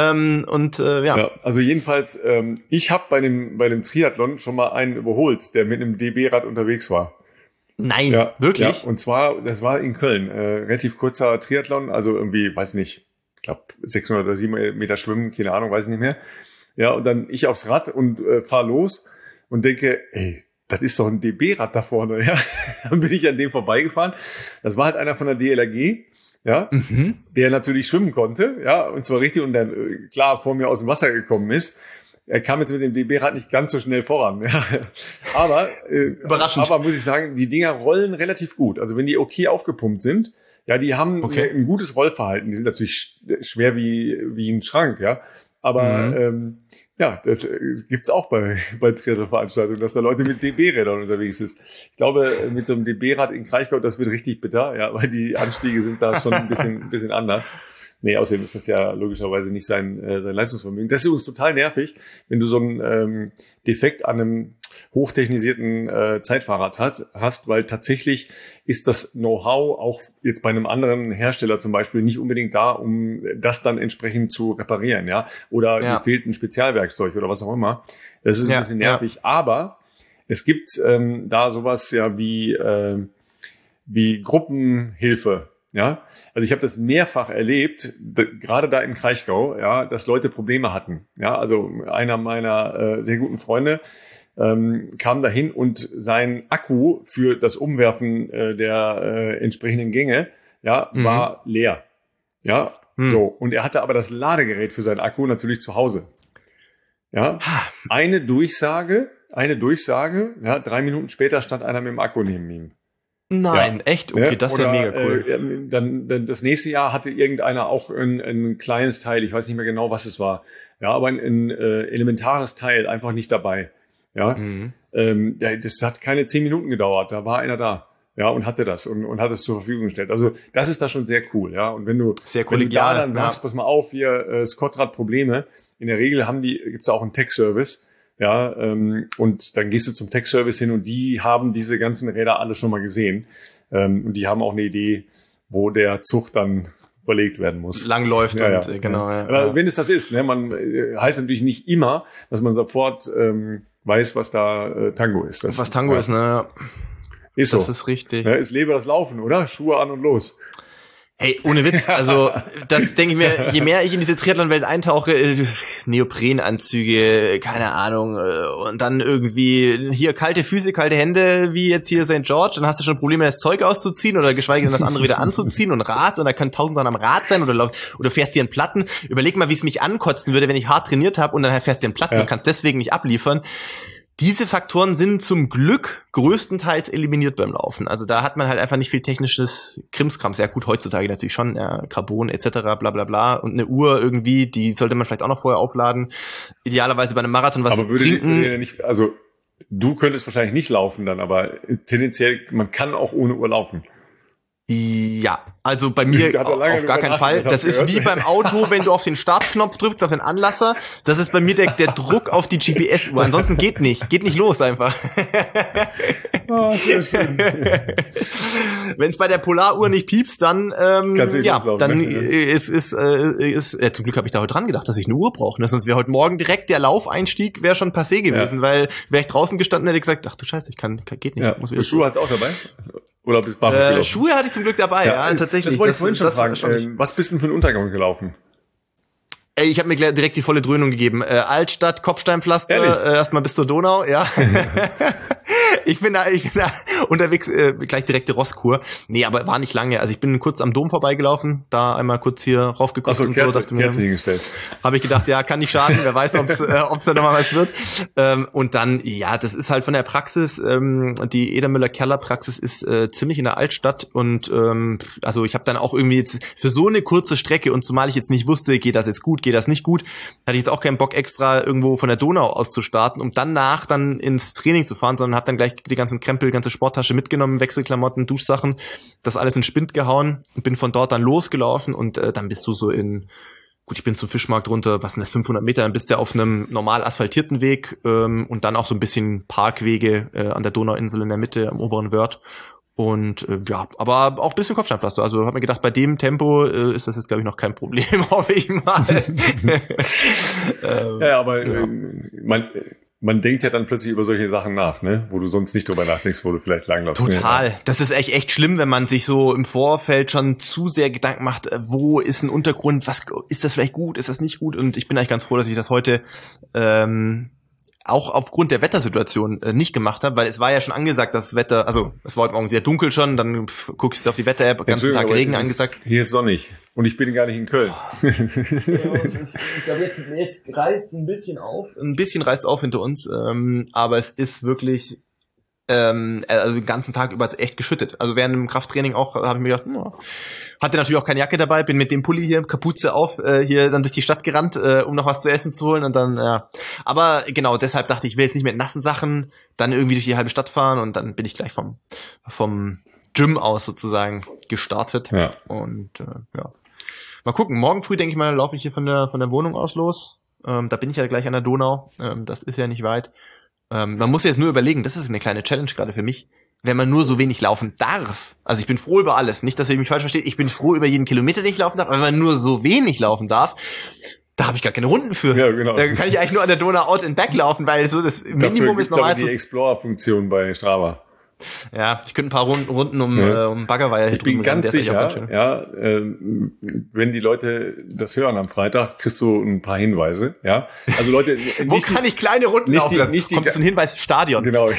Also jedenfalls, ich habe bei dem Triathlon schon mal einen überholt, der mit einem DB-Rad unterwegs war. Nein, wirklich? Ja, und zwar, das war in Köln, relativ kurzer Triathlon, also irgendwie, weiß nicht, ich glaube 600 oder 700 Meter schwimmen, keine Ahnung, weiß ich nicht mehr. Ja, und dann ich aufs Rad und fahr los und denke, ey, das ist doch ein DB-Rad da vorne, ja. Dann bin ich an dem vorbeigefahren. Das war halt einer von der DLRG, ja, der natürlich schwimmen konnte, ja, und zwar richtig und dann klar vor mir aus dem Wasser gekommen ist. Er kam jetzt mit dem DB-Rad nicht ganz so schnell voran, ja. Aber, überraschend. Aber muss ich sagen, die Dinger rollen relativ gut. Also wenn die okay aufgepumpt sind, ja, die haben ein gutes Rollverhalten. Die sind natürlich schwer wie ein Schrank, ja. Aber ja, das gibt's auch bei Triathlon-Veranstaltungen, dass da Leute mit DB-Rädern unterwegs sind. Ich glaube, mit so einem DB-Rad in Kraichgau, das wird richtig bitter, ja, weil die Anstiege sind da schon ein bisschen anders. Nee, außerdem ist das ja logischerweise nicht sein Leistungsvermögen. Das ist übrigens total nervig, wenn du so einen Defekt an einem hochtechnisierten Zeitfahrrad hast, weil tatsächlich ist das Know-how auch jetzt bei einem anderen Hersteller zum Beispiel nicht unbedingt da, um das dann entsprechend zu reparieren, ja. Oder dir fehlt ein Spezialwerkzeug oder was auch immer. Das ist ein bisschen nervig, aber es gibt da sowas ja wie Gruppenhilfe. Ja, also ich habe das mehrfach erlebt, gerade da im Kraichgau, ja, dass Leute Probleme hatten. Ja, also einer meiner sehr guten Freunde kam dahin und sein Akku für das Umwerfen der entsprechenden Gänge, ja, war leer. Ja, so. Und er hatte aber das Ladegerät für seinen Akku natürlich zu Hause. Ja, eine Durchsage, ja, 3 Minuten später stand einer mit dem Akku neben ihm. Nein, echt? Okay, das ist ja mega cool. Dann das nächste Jahr hatte irgendeiner auch ein kleines Teil, ich weiß nicht mehr genau, was es war. Ja, aber ein elementares Teil einfach nicht dabei. Ja, das hat keine 10 Minuten gedauert, da war einer da. Ja, und hatte das und hat es zur Verfügung gestellt. Also das ist da schon sehr cool, ja. Und wenn du da dann sagst, pass mal auf, hier Scott hat Probleme, in der Regel gibt's auch einen Tech-Service. Ja, und dann gehst du zum Tech-Service hin und die haben diese ganzen Räder alle schon mal gesehen. Und die haben auch eine Idee, wo der Zug dann verlegt werden muss. Langläuft genau. Ja. Aber wenn es das ist, ne, man heißt natürlich nicht immer, dass man sofort weiß, was da Tango ist. Was Tango ist, ne? Ist so. Das ist richtig. Ja, es lebe das Laufen, oder? Schuhe an und los. Hey, ohne Witz, also das denke ich mir, je mehr ich in diese Triathlon-Welt eintauche, Neoprenanzüge, keine Ahnung, und dann irgendwie hier kalte Füße, kalte Hände, wie jetzt hier St. George, dann hast du schon Probleme, das Zeug auszuziehen oder geschweige denn das andere wieder anzuziehen und Rad, und da können 1000 Sachen am Rad sein oder fährst dir in Platten. Überleg mal, wie es mich ankotzen würde, wenn ich hart trainiert habe und dann fährst dir in Platten und kannst deswegen nicht abliefern. Diese Faktoren sind zum Glück größtenteils eliminiert beim Laufen. Also da hat man halt einfach nicht viel technisches Krimskrams. Ja gut, heutzutage natürlich schon, Carbon etc. bla bla bla. Und eine Uhr irgendwie, die sollte man vielleicht auch noch vorher aufladen. Idealerweise bei einem Marathon was trinken. Aber nicht, also du könntest wahrscheinlich nicht laufen dann, aber tendenziell, man kann auch ohne Uhr laufen. Ja, also bei mir auf gar keinen Fall. Das ist wie beim Auto, wenn du auf den Startknopf drückst, auf den Anlasser. Das ist bei mir der Druck auf die GPS-Uhr. Ansonsten geht nicht los einfach. Oh, sehr schön. Wenn es bei der Polaruhr nicht piepst, dann dann ist zum Glück habe ich da heute dran gedacht, dass ich eine Uhr brauche. Ne? Sonst wäre heute Morgen direkt der Laufeinstieg wäre schon passé gewesen, weil wäre ich draußen gestanden, hätte ich gesagt, ach du Scheiße, geht nicht. Ja. Muss wieder Schuhe hat's auch dabei? Oder bist barfuß gelaufen? Schuhe hatte ich zum Glück dabei, ja tatsächlich. Das wollte ich vorhin schon fragen. Was bist du denn für einen Untergang gelaufen? Ich habe mir direkt die volle Dröhnung gegeben. Altstadt, Kopfsteinpflaster, erstmal bis zur Donau, ja. Ich bin da unterwegs, gleich direkte Rosskur. Nee, aber war nicht lange. Also ich bin kurz am Dom vorbeigelaufen, da einmal kurz hier raufgeguckt und so. Sagte mir, habe ich gedacht, ja, kann nicht schaden, wer weiß, ob's da nochmal was wird. Und dann, ja, das ist halt von der Praxis, die Edermüller-Kerler-Praxis ist ziemlich in der Altstadt und also ich habe dann auch irgendwie jetzt für so eine kurze Strecke und zumal ich jetzt nicht wusste, geht das jetzt gut, geht das nicht gut, hatte ich jetzt auch keinen Bock extra irgendwo von der Donau aus zu starten, um danach dann ins Training zu fahren, sondern habe dann gleich die ganzen Krempel, ganze Sporttasche mitgenommen, Wechselklamotten, Duschsachen, das alles in Spind gehauen und bin von dort dann losgelaufen und dann bist du so ich bin zum Fischmarkt runter, was sind das, 500 Meter, dann bist du auf einem normal asphaltierten Weg und dann auch so ein bisschen Parkwege an der Donauinsel in der Mitte am oberen Wörth. Und aber auch ein bisschen Kopfsteinpflaster. Also habe mir gedacht, bei dem Tempo ist das jetzt, glaube ich, noch kein Problem, hoffe ich mal. Aber man denkt ja dann plötzlich über solche Sachen nach, ne? Wo du sonst nicht drüber nachdenkst, wo du vielleicht langläufst. Total. Das ist echt schlimm, wenn man sich so im Vorfeld schon zu sehr Gedanken macht, wo ist ein Untergrund, was ist das vielleicht gut, ist das nicht gut? Und ich bin eigentlich ganz froh, dass ich das heute auch aufgrund der Wettersituation nicht gemacht habe, weil es war ja schon angesagt, das Wetter, also es war heute Morgen sehr dunkel schon, dann guckst du auf die Wetter-App, ganzen Tag Regen angesagt. Hier ist sonnig und ich bin gar nicht in Köln. Ja, ich glaube, jetzt reißt ein bisschen auf. Ein bisschen reißt auf hinter uns, aber es ist wirklich also den ganzen Tag über echt geschüttet. Also während dem Krafttraining auch habe ich mir gedacht, hatte natürlich auch keine Jacke dabei, bin mit dem Pulli hier, Kapuze auf, hier dann durch die Stadt gerannt, um noch was zu essen zu holen und dann, ja. Aber genau, deshalb dachte ich, will jetzt nicht mit nassen Sachen dann irgendwie durch die halbe Stadt fahren und dann bin ich gleich vom Gym aus sozusagen gestartet. Ja. Und ja. Mal gucken, morgen früh, denke ich mal, laufe ich hier von der Wohnung aus los. Da bin ich ja gleich an der Donau, das ist ja nicht weit. Man muss jetzt nur überlegen, das ist eine kleine Challenge gerade für mich, wenn man nur so wenig laufen darf. Also ich bin froh über alles, nicht, dass ihr mich falsch versteht, ich bin froh über jeden Kilometer, den ich laufen darf, aber wenn man nur so wenig laufen darf, da habe ich gar keine Runden für. Ja, genau. Da kann ich eigentlich nur an der Donau out and back laufen, weil so das Minimum ist normal. Dafür gibt's aber die Explorer-Funktion bei Strava. Ja, ich könnte ein paar Runden um Baggerweiher ich bin ganz sicher, ja, wenn die Leute das hören am Freitag, kriegst du ein paar Hinweise, ja. Also Leute, wo kann ich kleine Runden laufen? Kommt ein Hinweis, Stadion. Genau.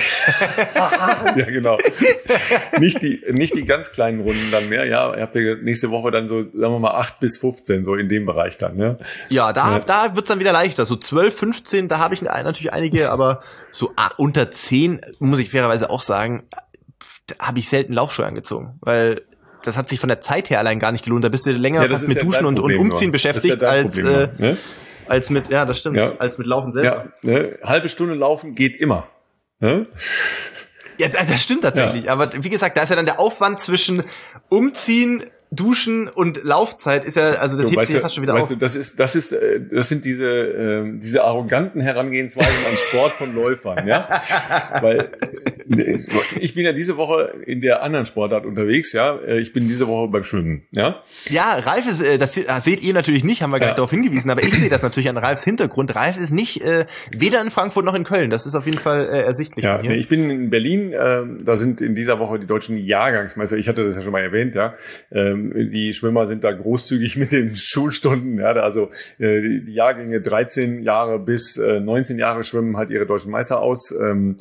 Ja, genau. Nicht die ganz kleinen Runden dann mehr, ja. Ihr habt ja nächste Woche dann so, sagen wir mal 8 bis 15, so in dem Bereich dann, ja. Ja, da wird's dann wieder leichter. So 12, 15, da habe ich natürlich einige, aber so unter 10, muss ich fairerweise auch sagen, habe ich selten Laufschuhe angezogen, weil das hat sich von der Zeit her allein gar nicht gelohnt. Da bist du länger fast mit Duschen und Umziehen beschäftigt als mit, ja, das stimmt, als mit Laufen selber. Ja, ne? Halbe Stunde laufen geht immer. Ne? Ja, das stimmt tatsächlich. Ja. Aber wie gesagt, da ist ja dann der Aufwand zwischen Umziehen, Duschen und Laufzeit ist ja, also das hebt sich ja fast schon wieder auf. Das sind diese arroganten Herangehensweisen an Sport von Läufern, ja. Weil ich bin ja diese Woche in der anderen Sportart unterwegs, ja. Ich bin diese Woche beim Schwimmen, ja. Ja, Ralf ist, das seht ihr natürlich nicht, haben wir gar nicht darauf hingewiesen, aber ich sehe das natürlich an Ralfs Hintergrund. Ralf ist nicht weder in Frankfurt noch in Köln. Das ist auf jeden Fall ersichtlich. Ja, nee, ich bin in Berlin. Da sind in dieser Woche die deutschen Jahrgangsmeister. Ich hatte das ja schon mal erwähnt, ja. Die Schwimmer sind da großzügig mit den Schulstunden. Ja, also die Jahrgänge 13 Jahre bis 19 Jahre schwimmen halt ihre deutschen Meister aus.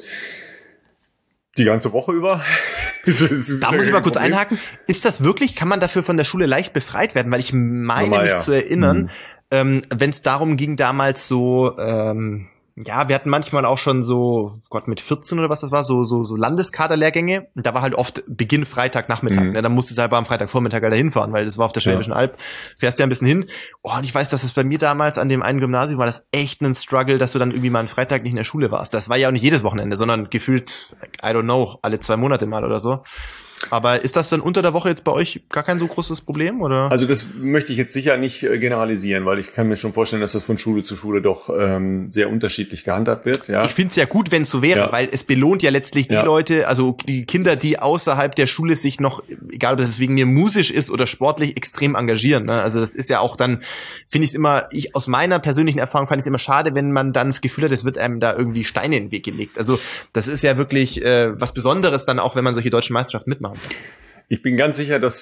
Die ganze Woche über. Da muss ich mal kurz einhaken. Ist das wirklich, kann man dafür von der Schule leicht befreit werden? Weil ich meine mich zu erinnern, wenn es darum ging damals so, ja, wir hatten manchmal auch schon so, Gott, mit 14 oder was das war, so Landeskaderlehrgänge. Und da war halt oft Beginn Freitagnachmittag. Ne? Dann musstest du halt am Freitagvormittag halt da hinfahren, weil das war auf der Schwäbischen Alb. Fährst ja ein bisschen hin. Oh, und ich weiß, dass es bei mir damals an dem einen Gymnasium war das echt ein Struggle, dass du dann irgendwie mal einen Freitag nicht in der Schule warst. Das war ja auch nicht jedes Wochenende, sondern gefühlt, I don't know, alle 2 Monate mal oder so. Aber ist das dann unter der Woche jetzt bei euch gar kein so großes Problem, oder? Also das möchte ich jetzt sicher nicht generalisieren, weil ich kann mir schon vorstellen, dass das von Schule zu Schule doch sehr unterschiedlich gehandhabt wird. Ja. Ich finde es ja gut, wenn es so wäre, weil es belohnt ja letztlich die Leute, also die Kinder, die außerhalb der Schule sich noch, egal ob das wegen mir musisch ist oder sportlich, extrem engagieren. Ne? Also das ist ja auch dann, finde ich es immer, aus meiner persönlichen Erfahrung fand ich es immer schade, wenn man dann das Gefühl hat, es wird einem da irgendwie Steine in den Weg gelegt. Also das ist ja wirklich was Besonderes dann auch, wenn man solche deutschen Meisterschaften mitmacht. Ich bin ganz sicher, dass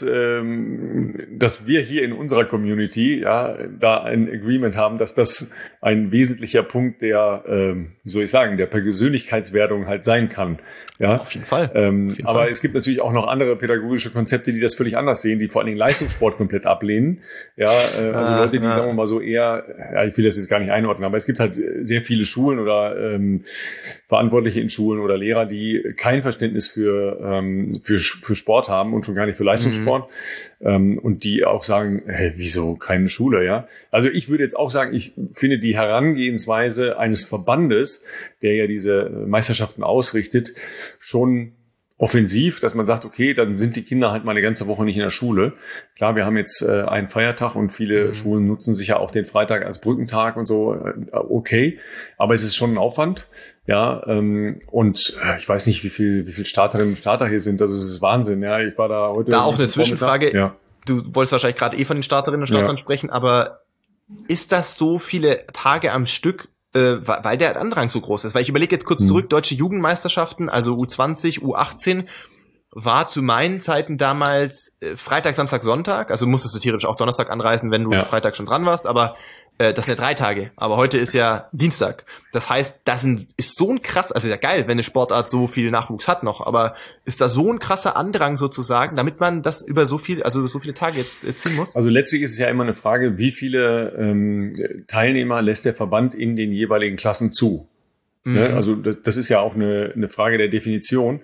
wir hier in unserer Community da ein Agreement haben, dass das ein wesentlicher Punkt der, wie soll ich sagen, der Persönlichkeitswertung halt sein kann. Ja, auf jeden Fall. Aber es gibt natürlich auch noch andere pädagogische Konzepte, die das völlig anders sehen, die vor allen Dingen Leistungssport komplett ablehnen. Ja, also Leute, die sagen wir mal so eher, ich will das jetzt gar nicht einordnen, aber es gibt halt sehr viele Schulen oder Verantwortliche in Schulen oder Lehrer, die kein Verständnis für Sport haben und schon gar nicht für Leistungssport. Und die auch sagen, hey, wieso keine Schule, ja? Also ich würde jetzt auch sagen, ich finde die Herangehensweise eines Verbandes, der ja diese Meisterschaften ausrichtet, schon offensiv, dass man sagt, okay, dann sind die Kinder halt mal eine ganze Woche nicht in der Schule. Klar, wir haben jetzt einen Feiertag und viele Schulen nutzen sich ja auch den Freitag als Brückentag und so, okay, aber es ist schon ein Aufwand. Ja, und ich weiß nicht, wie viel Starterinnen und Starter hier sind. Also es ist Wahnsinn. Ja, ich war da heute. Da auch eine Zwischenfrage. Ja. Du wolltest wahrscheinlich gerade von den Starterinnen und Startern sprechen, aber ist das so viele Tage am Stück, weil der Andrang so groß ist? Weil ich überlege jetzt kurz zurück, deutsche Jugendmeisterschaften, also U20, U18, war zu meinen Zeiten damals Freitag, Samstag, Sonntag. Also musstest du theoretisch auch Donnerstag anreisen, wenn du Freitag schon dran warst, aber Das sind ja 3 Tage, aber heute ist ja Dienstag. Das heißt, ist so ein krass, also ja geil, wenn eine Sportart so viel Nachwuchs hat noch, aber ist da so ein krasser Andrang sozusagen, damit man das über so viele Tage jetzt ziehen muss? Also letztlich ist es ja immer eine Frage, wie viele Teilnehmer lässt der Verband in den jeweiligen Klassen zu? Ne? Also das ist ja auch eine Frage der Definition.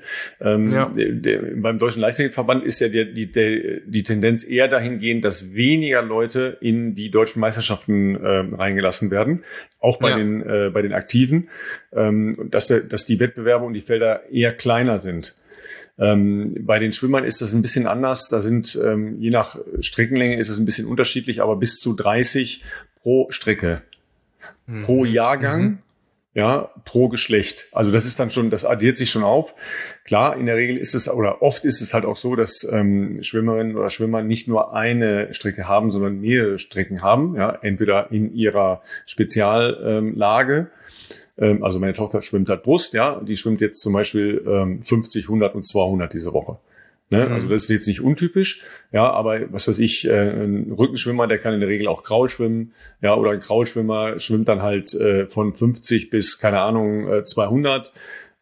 Beim Deutschen Leichtathletikverband ist ja die Tendenz eher dahingehend, dass weniger Leute in die deutschen Meisterschaften reingelassen werden, auch bei den Aktiven, dass die Wettbewerbe und die Felder eher kleiner sind. Bei den Schwimmern ist das ein bisschen anders. Da sind je nach Streckenlänge ist es ein bisschen unterschiedlich, aber bis zu 30 pro Strecke, pro Jahrgang. Ja, pro Geschlecht. Also das ist dann schon, das addiert sich schon auf. Klar, in der Regel ist es, oder oft ist es halt auch so, dass Schwimmerinnen oder Schwimmer nicht nur eine Strecke haben, sondern mehrere Strecken haben. Ja, entweder in ihrer Speziallage. Also meine Tochter schwimmt halt Brust, ja. Die schwimmt jetzt zum Beispiel 50, 100 und 200 diese Woche. Ne? Also das ist jetzt nicht untypisch, ja, aber was weiß ich, ein Rückenschwimmer, der kann in der Regel auch Kraul schwimmen, ja, oder ein Kraulschwimmer schwimmt dann halt von 50 bis, keine Ahnung, 200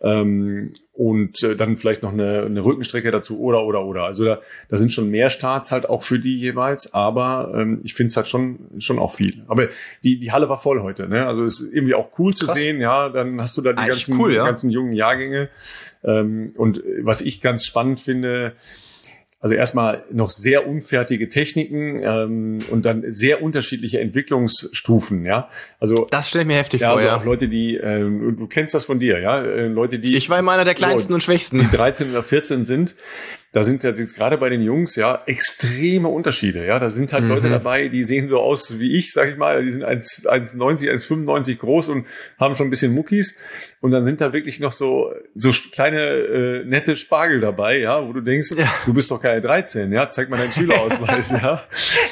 und dann vielleicht noch eine Rückenstrecke dazu oder. Also da sind schon mehr Starts halt auch für die jeweils, aber ich finde es halt schon auch viel. Aber die Halle war voll heute, ne? Also es ist irgendwie auch cool zu sehen, ja, dann hast du da die ganzen jungen Jahrgänge. Und was ich ganz spannend finde, also erstmal noch sehr unfertige Techniken und dann sehr unterschiedliche Entwicklungsstufen, ja. Also das stelle ich mir heftig vor, also ja. Auch Leute, die, du kennst das von dir, ja, Leute, die ich war immer einer der kleinsten und schwächsten, die 13 oder 14 sind. Da sind jetzt gerade bei den Jungs ja extreme Unterschiede. Ja, da sind halt Leute dabei, die sehen so aus wie ich, sag ich mal. Die sind 1,90, 1,95 groß und haben schon ein bisschen Muckis. Und dann sind da wirklich noch so kleine nette Spargel dabei, ja, wo du denkst, du bist doch keine 13, ja, zeig mal deinen Schülerausweis, ja.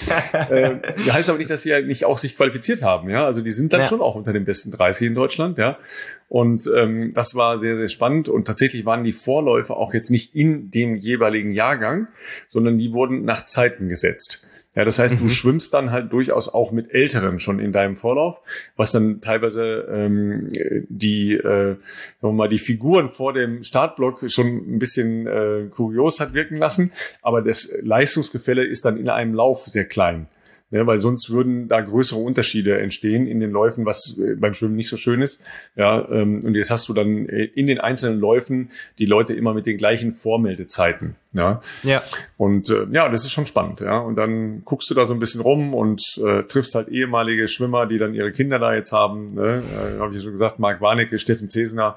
Heißt aber nicht, dass sie ja nicht auch sich qualifiziert haben, ja. Also die sind dann schon auch unter den besten 30 in Deutschland, ja. Und das war sehr, sehr spannend. Und tatsächlich waren die Vorläufer auch jetzt nicht in dem jeweiligen Jahrgang, sondern die wurden nach Zeiten gesetzt. Ja, das heißt, du schwimmst dann halt durchaus auch mit Älteren schon in deinem Vorlauf, was dann teilweise die Figuren vor dem Startblock schon ein bisschen kurios hat wirken lassen. Aber das Leistungsgefälle ist dann in einem Lauf sehr klein. Ja, weil sonst würden da größere Unterschiede entstehen in den Läufen, was beim Schwimmen nicht so schön ist. Ja, und jetzt hast du dann in den einzelnen Läufen die Leute immer mit den gleichen Vormeldezeiten. Ja. Und das ist schon spannend. Ja, und dann guckst du da so ein bisschen rum und triffst halt ehemalige Schwimmer, die dann ihre Kinder da jetzt haben. Ne? Habe ich ja schon gesagt, Marc Warnecke, Steffen Zesner,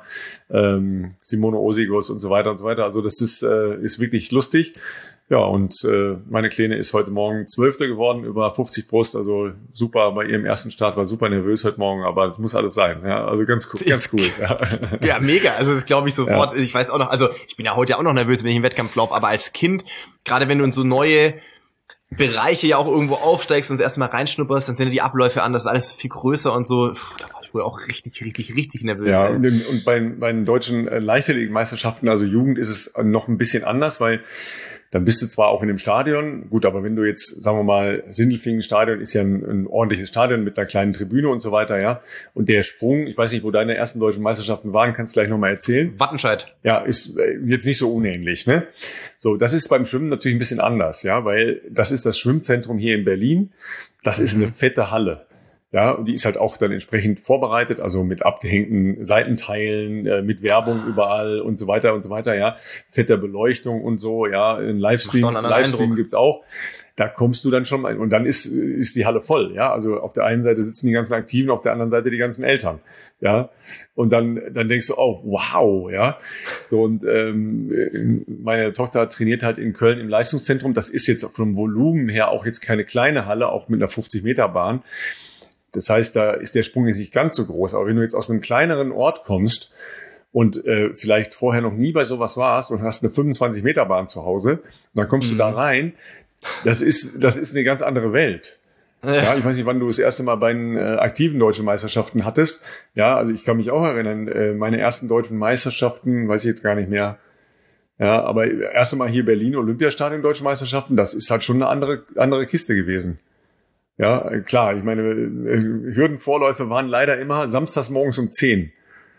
Simone Osigos und so weiter und so weiter. Also das ist wirklich lustig. Ja, und meine Kleine ist heute Morgen 12. geworden, über 50 Brust, also super, bei ihrem ersten Start war super nervös heute Morgen, aber das muss alles sein, ja, also ganz cool, ganz cool. Ja, mega, also das glaube ich sofort, ich weiß auch noch, also ich bin ja heute auch noch nervös, wenn ich im Wettkampf laufe, aber als Kind, gerade wenn du in so neue Bereiche ja auch irgendwo aufsteigst und das erste Mal reinschnupperst, dann sind ja die Abläufe anders, alles viel größer und so, da war ich wohl auch richtig nervös. Ja, und bei den deutschen Leichtathletikmeisterschaften, also Jugend, ist es noch ein bisschen anders, weil dann bist du zwar auch in dem Stadion, gut, aber wenn du jetzt, sagen wir mal, Sindelfingen-Stadion ist ja ein ordentliches Stadion mit einer kleinen Tribüne und so weiter, ja. Und der Sprung, ich weiß nicht, wo deine ersten deutschen Meisterschaften waren, kannst du gleich nochmal erzählen. Wattenscheid. Ja, ist jetzt nicht so unähnlich, ne? So, das ist beim Schwimmen natürlich ein bisschen anders, ja, weil das ist das Schwimmzentrum hier in Berlin. Das ist eine fette Halle. Ja, und die ist halt auch dann entsprechend vorbereitet, also mit abgehängten Seitenteilen, mit Werbung überall und so weiter, ja. Fetter Beleuchtung und so, ja. Ein Livestream gibt's auch. Da kommst du dann schon mal, und dann ist die Halle voll, ja. Also auf der einen Seite sitzen die ganzen Aktiven, auf der anderen Seite die ganzen Eltern, ja. Und dann denkst du, oh, wow, ja. So, und meine Tochter trainiert halt in Köln im Leistungszentrum. Das ist jetzt vom Volumen her auch jetzt keine kleine Halle, auch mit einer 50-Meter-Bahn. Das heißt, da ist der Sprung jetzt nicht ganz so groß. Aber wenn du jetzt aus einem kleineren Ort kommst und vielleicht vorher noch nie bei sowas warst und hast eine 25-Meter-Bahn zu Hause, dann kommst du da rein. Das ist eine ganz andere Welt. Ja, ich weiß nicht, wann du das erste Mal bei den aktiven deutschen Meisterschaften hattest. Ja, also ich kann mich auch erinnern, meine ersten deutschen Meisterschaften, weiß ich jetzt gar nicht mehr. Ja, aber erste Mal hier Berlin, Olympiastadion, deutsche Meisterschaften, das ist halt schon eine andere Kiste gewesen. Ja, klar, ich meine, Hürdenvorläufe waren leider immer samstags morgens um 10.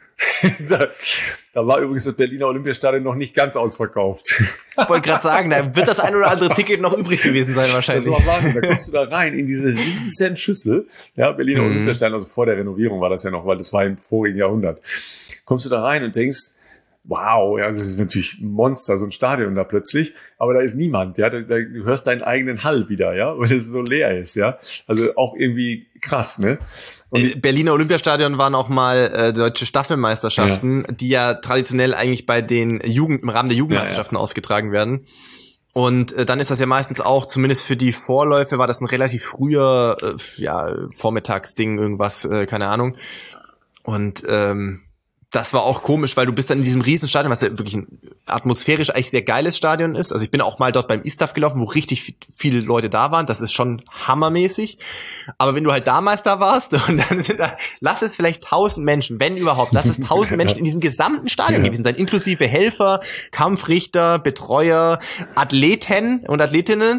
Da war übrigens das Berliner Olympiastadion noch nicht ganz ausverkauft. Ich wollte gerade sagen, da wird das ein oder andere Ticket noch übrig gewesen sein wahrscheinlich. Das war Wahnsinn. Da kommst du da rein in diese riesen Schüssel. Ja, Berliner Olympiastadion, also vor der Renovierung war das ja noch, weil das war im vorigen Jahrhundert. Kommst du da rein und denkst, wow, ja, das ist natürlich ein Monster, so ein Stadion da plötzlich, aber da ist niemand, ja, du hörst deinen eigenen Hall wieder, ja, weil es so leer ist, ja, also auch irgendwie krass, ne? Und Berliner Olympiastadion waren auch mal deutsche Staffelmeisterschaften, die ja traditionell eigentlich bei den im Rahmen der Jugendmeisterschaften ausgetragen werden. Und dann ist das ja meistens auch, zumindest für die Vorläufe, war das ein relativ früher, Vormittagsding, irgendwas, keine Ahnung. Und das war auch komisch, weil du bist dann in diesem Riesenstadion, was ja wirklich ein atmosphärisch eigentlich sehr geiles Stadion ist. Also ich bin auch mal dort beim ISTAF gelaufen, wo richtig viele Leute da waren. Das ist schon hammermäßig. Aber wenn du halt damals da warst und dann sind da, lass es vielleicht 1000 Menschen, wenn überhaupt, lass es 1000 Menschen in diesem gesamten Stadion gewesen sein, inklusive Helfer, Kampfrichter, Betreuer, Athleten und Athletinnen.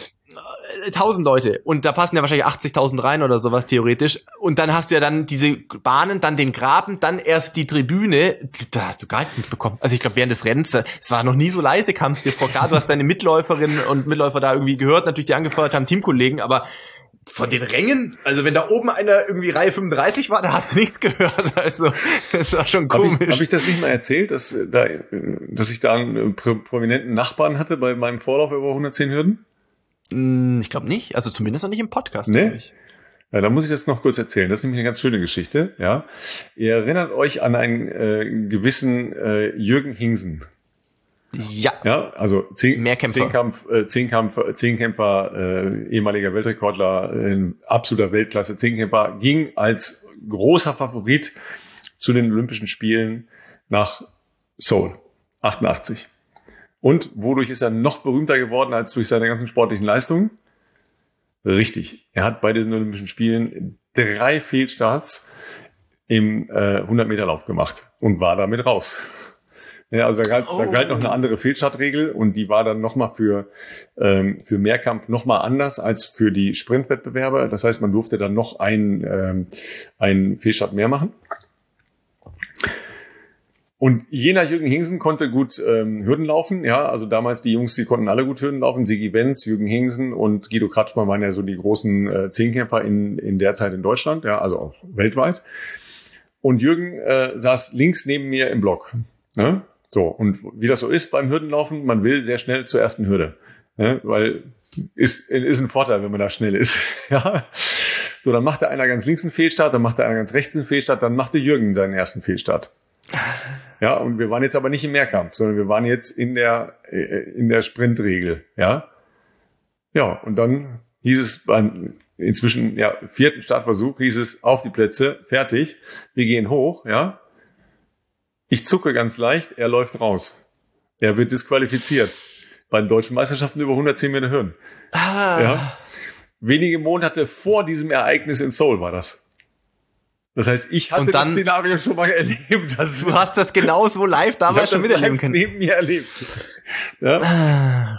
1000 Leute und da passen ja wahrscheinlich 80.000 rein oder sowas theoretisch und dann hast du ja dann diese Bahnen, dann den Graben, dann erst die Tribüne, da hast du gar nichts mitbekommen. Also ich glaube während des Rennens, es war noch nie so leise, kam es dir vor, klar, du hast deine Mitläuferinnen und Mitläufer da irgendwie gehört, natürlich die angefeuert haben, Teamkollegen, aber von den Rängen, also wenn da oben einer irgendwie Reihe 35 war, da hast du nichts gehört, also das war schon komisch. Hab ich das nicht mal erzählt, dass ich da einen prominenten Nachbarn hatte bei meinem Vorlauf über 110 Hürden? Ich glaube nicht, also zumindest noch nicht im Podcast. Nee? Ja, da muss ich das noch kurz erzählen. Das ist nämlich eine ganz schöne Geschichte. Ja, ihr erinnert euch an einen gewissen Jürgen Hingsen. Ja. Ja, also Mehrkämpfer. Zehnkämpfer, ehemaliger Weltrekordler, absoluter Weltklasse Zehnkämpfer, ging als großer Favorit zu den Olympischen Spielen nach Seoul 88. Und wodurch ist er noch berühmter geworden als durch seine ganzen sportlichen Leistungen? Richtig. Er hat bei diesen Olympischen Spielen 3 Fehlstarts im 100-Meter-Lauf gemacht und war damit raus. Ja, also da galt noch eine andere Fehlstartregel und die war dann nochmal für Mehrkampf nochmal anders als für die Sprintwettbewerbe. Das heißt, man durfte dann noch einen Fehlstart mehr machen. Und jener Jürgen Hingsen konnte gut Hürden laufen. Ja, also damals die Jungs, die konnten alle gut Hürden laufen. Sigi Wenz, Jürgen Hingsen und Guido Kratschmann waren ja so die großen Zehnkämpfer in der Zeit in Deutschland, ja, also auch weltweit. Und Jürgen saß links neben mir im Block. Ne? So, und wie das so ist beim Hürdenlaufen, man will sehr schnell zur ersten Hürde. Ne? Weil ist ein Vorteil, wenn man da schnell ist. Ja. So, dann machte einer ganz links einen Fehlstart, dann machte einer ganz rechts einen Fehlstart, dann machte Jürgen seinen ersten Fehlstart. Ja, und wir waren jetzt aber nicht im Mehrkampf, sondern wir waren jetzt in der Sprintregel, ja. Ja, und dann hieß es beim inzwischen 4. Startversuch, hieß es auf die Plätze, fertig, wir gehen hoch, ja. Ich zucke ganz leicht, er läuft raus. Er wird disqualifiziert. Bei den deutschen Meisterschaften über 110 Meter Hürden. Ja. Wenige Monate vor diesem Ereignis in Seoul war das. Das heißt, ich hatte das Szenario schon mal erlebt. Du hast das genauso live damals schon miterleben können. Neben mir erlebt. Ja,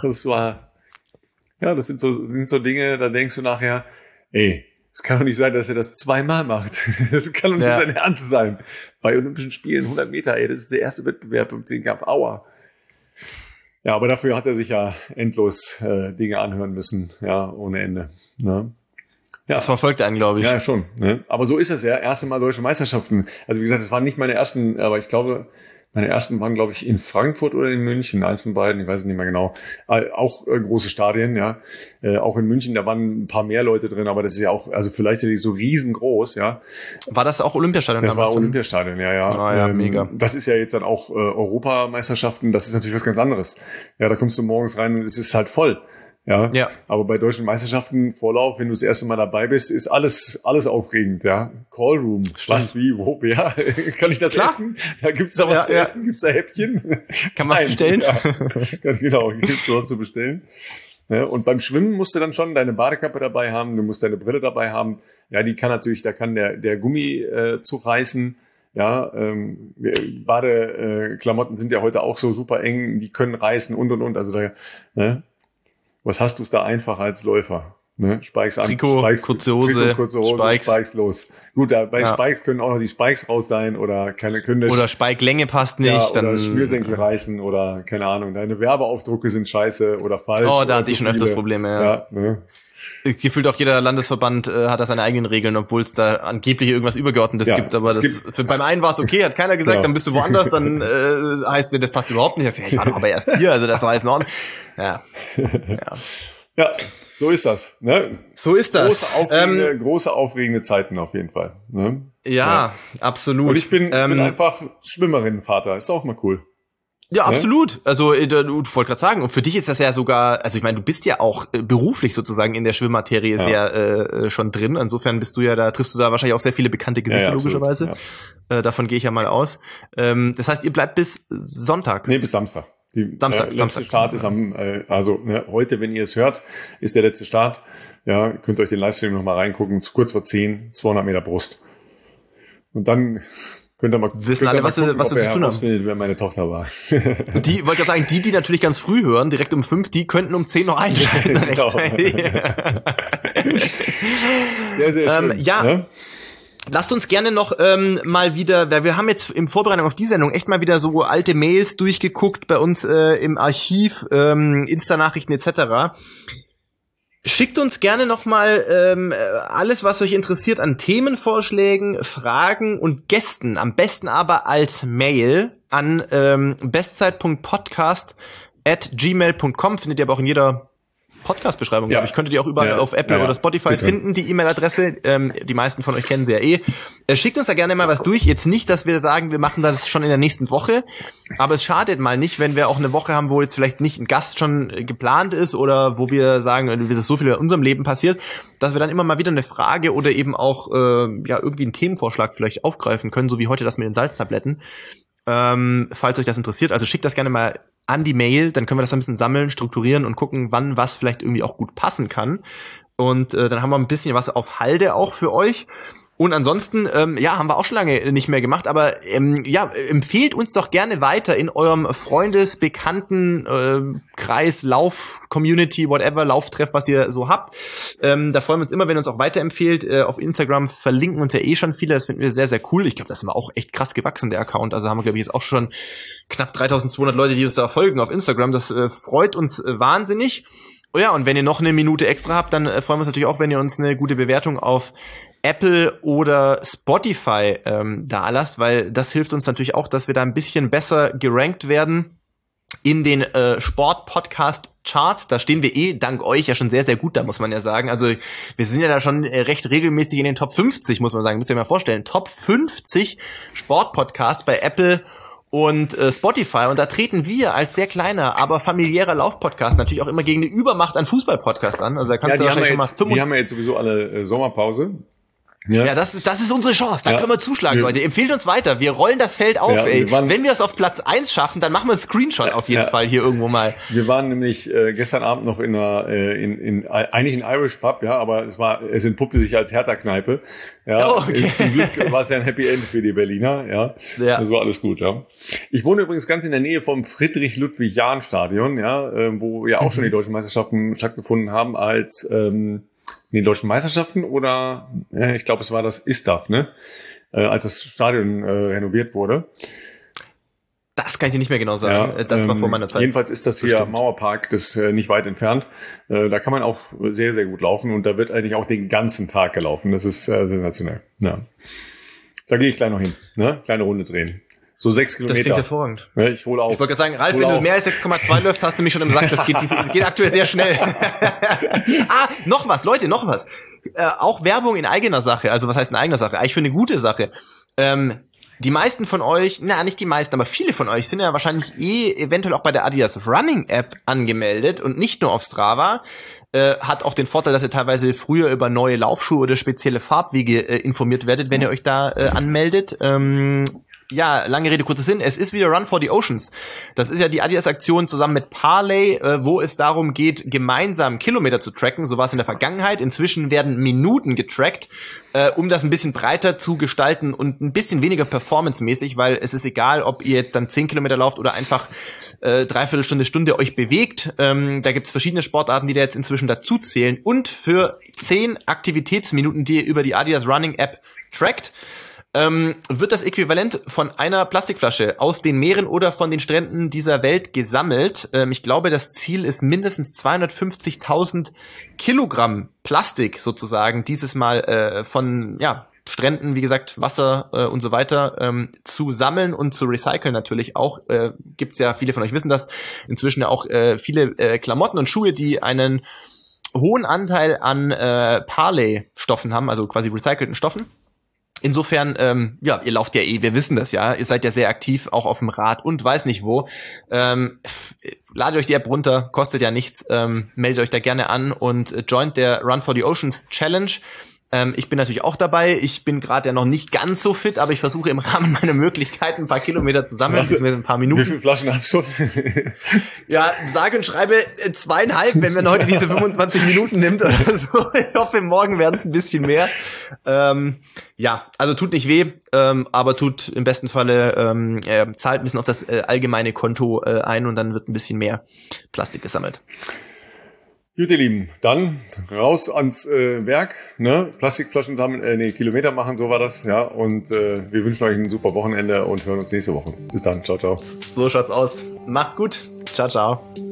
das sind so Dinge, da denkst du nachher, ey, es kann doch nicht sein, dass er das zweimal macht. Das kann doch nicht sein Ernst sein. Bei Olympischen Spielen 100 Meter, ey, das ist der erste Wettbewerb im Zehnkampf. Aua. Ja, aber dafür hat er sich ja endlos Dinge anhören müssen, ja, ohne Ende. Ne? Ja. Das verfolgt einen, glaube ich. Ja, schon. Ne? Aber so ist es ja. Erste Mal deutsche Meisterschaften. Also wie gesagt, das waren nicht meine ersten, aber ich glaube, meine ersten waren, glaube ich, in Frankfurt oder in München. Eins von beiden, ich weiß es nicht mehr genau. Auch große Stadien, ja. Auch in München, da waren ein paar mehr Leute drin, aber das ist ja auch, also vielleicht so riesengroß, ja. War das auch Olympiastadion? Das war Olympiastadion, ja. Ah, ja, mega. Das ist ja jetzt dann auch Europameisterschaften, das ist natürlich was ganz anderes. Ja, da kommst du morgens rein und es ist halt voll. Ja, aber bei deutschen Meisterschaften Vorlauf, wenn du das erste Mal dabei bist, ist alles aufregend, ja. Callroom, was, wie, wo, wer, kann ich das essen? Da gibt's da was zu essen, gibt's da Häppchen? Kann man bestellen? Ja. Genau, gibt's sowas zu bestellen. Ja, und beim Schwimmen musst du dann schon deine Badekappe dabei haben, du musst deine Brille dabei haben. Ja, da kann der Gummi zureißen. Ja, Badeklamotten sind ja heute auch so super eng, die können reißen und. Also da, ne? Was hast du da einfach als Läufer? Ne? Spikes an, Trikot, kurze Hose, Spikes los. Gut, bei Spikes können auch noch die Spikes raus sein oder oder Spike-Länge passt nicht. Ja, dann oder Schnürsenkel reißen oder keine Ahnung, deine Werbeaufdrucke sind scheiße oder falsch. Oh, da hatte ich schon öfters Probleme, ja. Ne? Gefühlt auch jeder Landesverband hat da seine eigenen Regeln, obwohl es da angeblich irgendwas Übergeordnetes gibt. Aber beim einen war es okay, hat keiner gesagt, dann bist du woanders, dann heißt das passt überhaupt nicht. Ich war doch aber erst hier, also das war alles in Ordnung. Ja, so ist das. Ne? So ist das. Große aufregende Zeiten auf jeden Fall. Ne? Ja, absolut. Und ich bin einfach Schwimmerinnenvater. Ist auch mal cool. Ja, absolut. Also ich wollte gerade sagen, und für dich ist das ja sogar, also ich meine, du bist ja auch beruflich sozusagen in der Schwimmmaterie sehr schon drin. Insofern triffst du da wahrscheinlich auch sehr viele bekannte Gesichter, logischerweise. Ja. Davon gehe ich ja mal aus. Das heißt, ihr bleibt bis Sonntag? Nee, bis Samstag. Samstag. Start ist heute, wenn ihr es hört, ist der letzte Start. Ja, könnt ihr euch den Livestream nochmal reingucken. Kurz vor 10, 200 Meter Brust. Und dann könnt ihr mal wissen alle, was wir zu tun haben. Wer meine Tochter war. Die, wollte gerade sagen, die natürlich ganz früh hören, direkt um 5, die könnten um 10 noch einschalten. Rechtzeitig. Sehr, sehr schön. Ne? Lasst uns gerne noch mal wieder, weil wir haben jetzt in Vorbereitung auf die Sendung echt mal wieder so alte Mails durchgeguckt bei uns im Archiv, Insta-Nachrichten etc. Schickt uns gerne noch mal alles, was euch interessiert an Themenvorschlägen, Fragen und Gästen. Am besten aber als Mail an bestzeit.podcast@gmail.com. Findet ihr aber auch in jeder Podcast-Beschreibung, glaube ich. Könntet ihr auch überall auf Apple oder Spotify finden, die E-Mail-Adresse. Die meisten von euch kennen sie ja Schickt uns da gerne mal was durch. Jetzt nicht, dass wir sagen, wir machen das schon in der nächsten Woche. Aber es schadet mal nicht, wenn wir auch eine Woche haben, wo jetzt vielleicht nicht ein Gast schon geplant ist oder wo wir sagen, wie das so viel in unserem Leben passiert, dass wir dann immer mal wieder eine Frage oder eben auch irgendwie einen Themenvorschlag vielleicht aufgreifen können, so wie heute das mit den Salztabletten. Falls euch das interessiert. Also schickt das gerne mal an die Mail, dann können wir das ein bisschen sammeln, strukturieren und gucken, wann was vielleicht irgendwie auch gut passen kann. Und dann haben wir ein bisschen was auf Halde auch für euch. Und ansonsten, haben wir auch schon lange nicht mehr gemacht, aber empfehlt uns doch gerne weiter in eurem Freundes-, Kreis, Lauf-Community, whatever, Lauftreff, was ihr so habt. Da freuen wir uns immer, wenn ihr uns auch weiterempfehlt. Auf Instagram verlinken uns ja schon viele, das finden wir sehr, sehr cool. Ich glaube, das ist auch echt krass gewachsen, der Account. Also haben wir, glaube ich, jetzt auch schon knapp 3200 Leute, die uns da folgen auf Instagram. Das freut uns wahnsinnig. Oh ja, und wenn ihr noch eine Minute extra habt, dann freuen wir uns natürlich auch, wenn ihr uns eine gute Bewertung auf Apple oder Spotify da lasst, weil das hilft uns natürlich auch, dass wir da ein bisschen besser gerankt werden in den Sport-Podcast-Charts. Da stehen wir dank euch ja schon sehr, sehr gut da, muss man ja sagen. Also wir sind ja da schon recht regelmäßig in den Top 50, muss man sagen. Müsst ihr euch mal vorstellen. Top 50 Sport-Podcasts bei Apple und Spotify. Und da treten wir als sehr kleiner, aber familiärer Lauf-Podcast natürlich auch immer gegen eine Übermacht an Fußball-Podcasts an. Also da kannst du wahrscheinlich schon mal die haben ja jetzt sowieso alle Sommerpause. Ja, das ist unsere Chance. Da können wir zuschlagen, Leute. Empfehlt uns weiter. Wir rollen das Feld auf, ey. Wenn wir es auf Platz 1 schaffen, dann machen wir einen Screenshot auf jeden Fall hier irgendwo mal. Wir waren nämlich gestern Abend noch eigentlich ein Irish Pub, aber es entpuppte sich als Hertha-Kneipe. Ja, okay. Zum Glück war es ja ein Happy End für die Berliner, ja. Das war alles gut, ja. Ich wohne übrigens ganz in der Nähe vom Friedrich-Ludwig-Jahn-Stadion, wo ja auch schon die deutschen Meisterschaften stattgefunden haben als die deutschen Meisterschaften oder ich glaube, es war das ISTAF, ne? Als das Stadion renoviert wurde. Das kann ich dir nicht mehr genau sagen. Das war vor meiner Zeit. Jedenfalls ist das hier Mauerpark, das nicht weit entfernt. Da kann man auch sehr, sehr gut laufen und da wird eigentlich auch den ganzen Tag gelaufen. Das ist sensationell. Ja. Da gehe ich gleich noch hin, ne? Kleine Runde drehen. So 6 Kilometer. Das klingt hervorrend. Ja, ich hole auf. Ich wollte gerade sagen, Ralf, wenn du mehr als 6,2 läufst, hast du mich schon im Sack. Das geht aktuell sehr schnell. Noch was, Leute, noch was. Auch Werbung in eigener Sache. Also was heißt in eigener Sache? Eigentlich für eine gute Sache. Die meisten von euch, nicht die meisten, aber viele von euch sind ja wahrscheinlich eventuell auch bei der Adidas Running App angemeldet und nicht nur auf Strava. Hat auch den Vorteil, dass ihr teilweise früher über neue Laufschuhe oder spezielle Farbwege informiert werdet, wenn ihr euch da anmeldet. Ja, lange Rede, kurzer Sinn. Es ist wieder Run for the Oceans. Das ist ja die Adidas-Aktion zusammen mit Parley, wo es darum geht, gemeinsam Kilometer zu tracken. So war es in der Vergangenheit. Inzwischen werden Minuten getrackt, um das ein bisschen breiter zu gestalten und ein bisschen weniger performancemäßig, weil es ist egal, ob ihr jetzt dann 10 Kilometer lauft oder einfach Dreiviertelstunde euch bewegt. Da gibt's verschiedene Sportarten, die da jetzt inzwischen dazu zählen. Und für 10 Aktivitätsminuten, die ihr über die Adidas Running App trackt, wird das Äquivalent von einer Plastikflasche aus den Meeren oder von den Stränden dieser Welt gesammelt. Ich glaube, das Ziel ist mindestens 250.000 Kilogramm Plastik sozusagen dieses Mal von Stränden, wie gesagt, Wasser und so weiter zu sammeln und zu recyceln natürlich auch. Gibt's ja, viele von euch wissen das, inzwischen ja auch viele Klamotten und Schuhe, die einen hohen Anteil an Parley-Stoffen haben, also quasi recycelten Stoffen. Insofern, ihr lauft ja wir wissen das ja, ihr seid ja sehr aktiv, auch auf dem Rad und weiß nicht wo. Ladet euch die App runter, kostet ja nichts, meldet euch da gerne an und joint der Run for the Oceans Challenge. Ich bin natürlich auch dabei. Ich bin gerade ja noch nicht ganz so fit, aber ich versuche im Rahmen meiner Möglichkeiten ein paar Kilometer zu sammeln, beziehungsweise ein paar Minuten. Wie viele Flaschen hast du schon? Ja, sage und schreibe 2,5, wenn man heute diese 25 Minuten nimmt oder so. Ich hoffe, morgen werden es ein bisschen mehr. Also tut nicht weh, aber tut im besten Falle, zahlt ein bisschen auf das allgemeine Konto ein und dann wird ein bisschen mehr Plastik gesammelt. Gut, ihr Lieben, dann raus ans Werk, ne? Plastikflaschen sammeln, Kilometer machen, so war das, ja. Und wir wünschen euch ein super Wochenende und hören uns nächste Woche. Bis dann, ciao, ciao. So schaut's aus. Macht's gut. Ciao, ciao.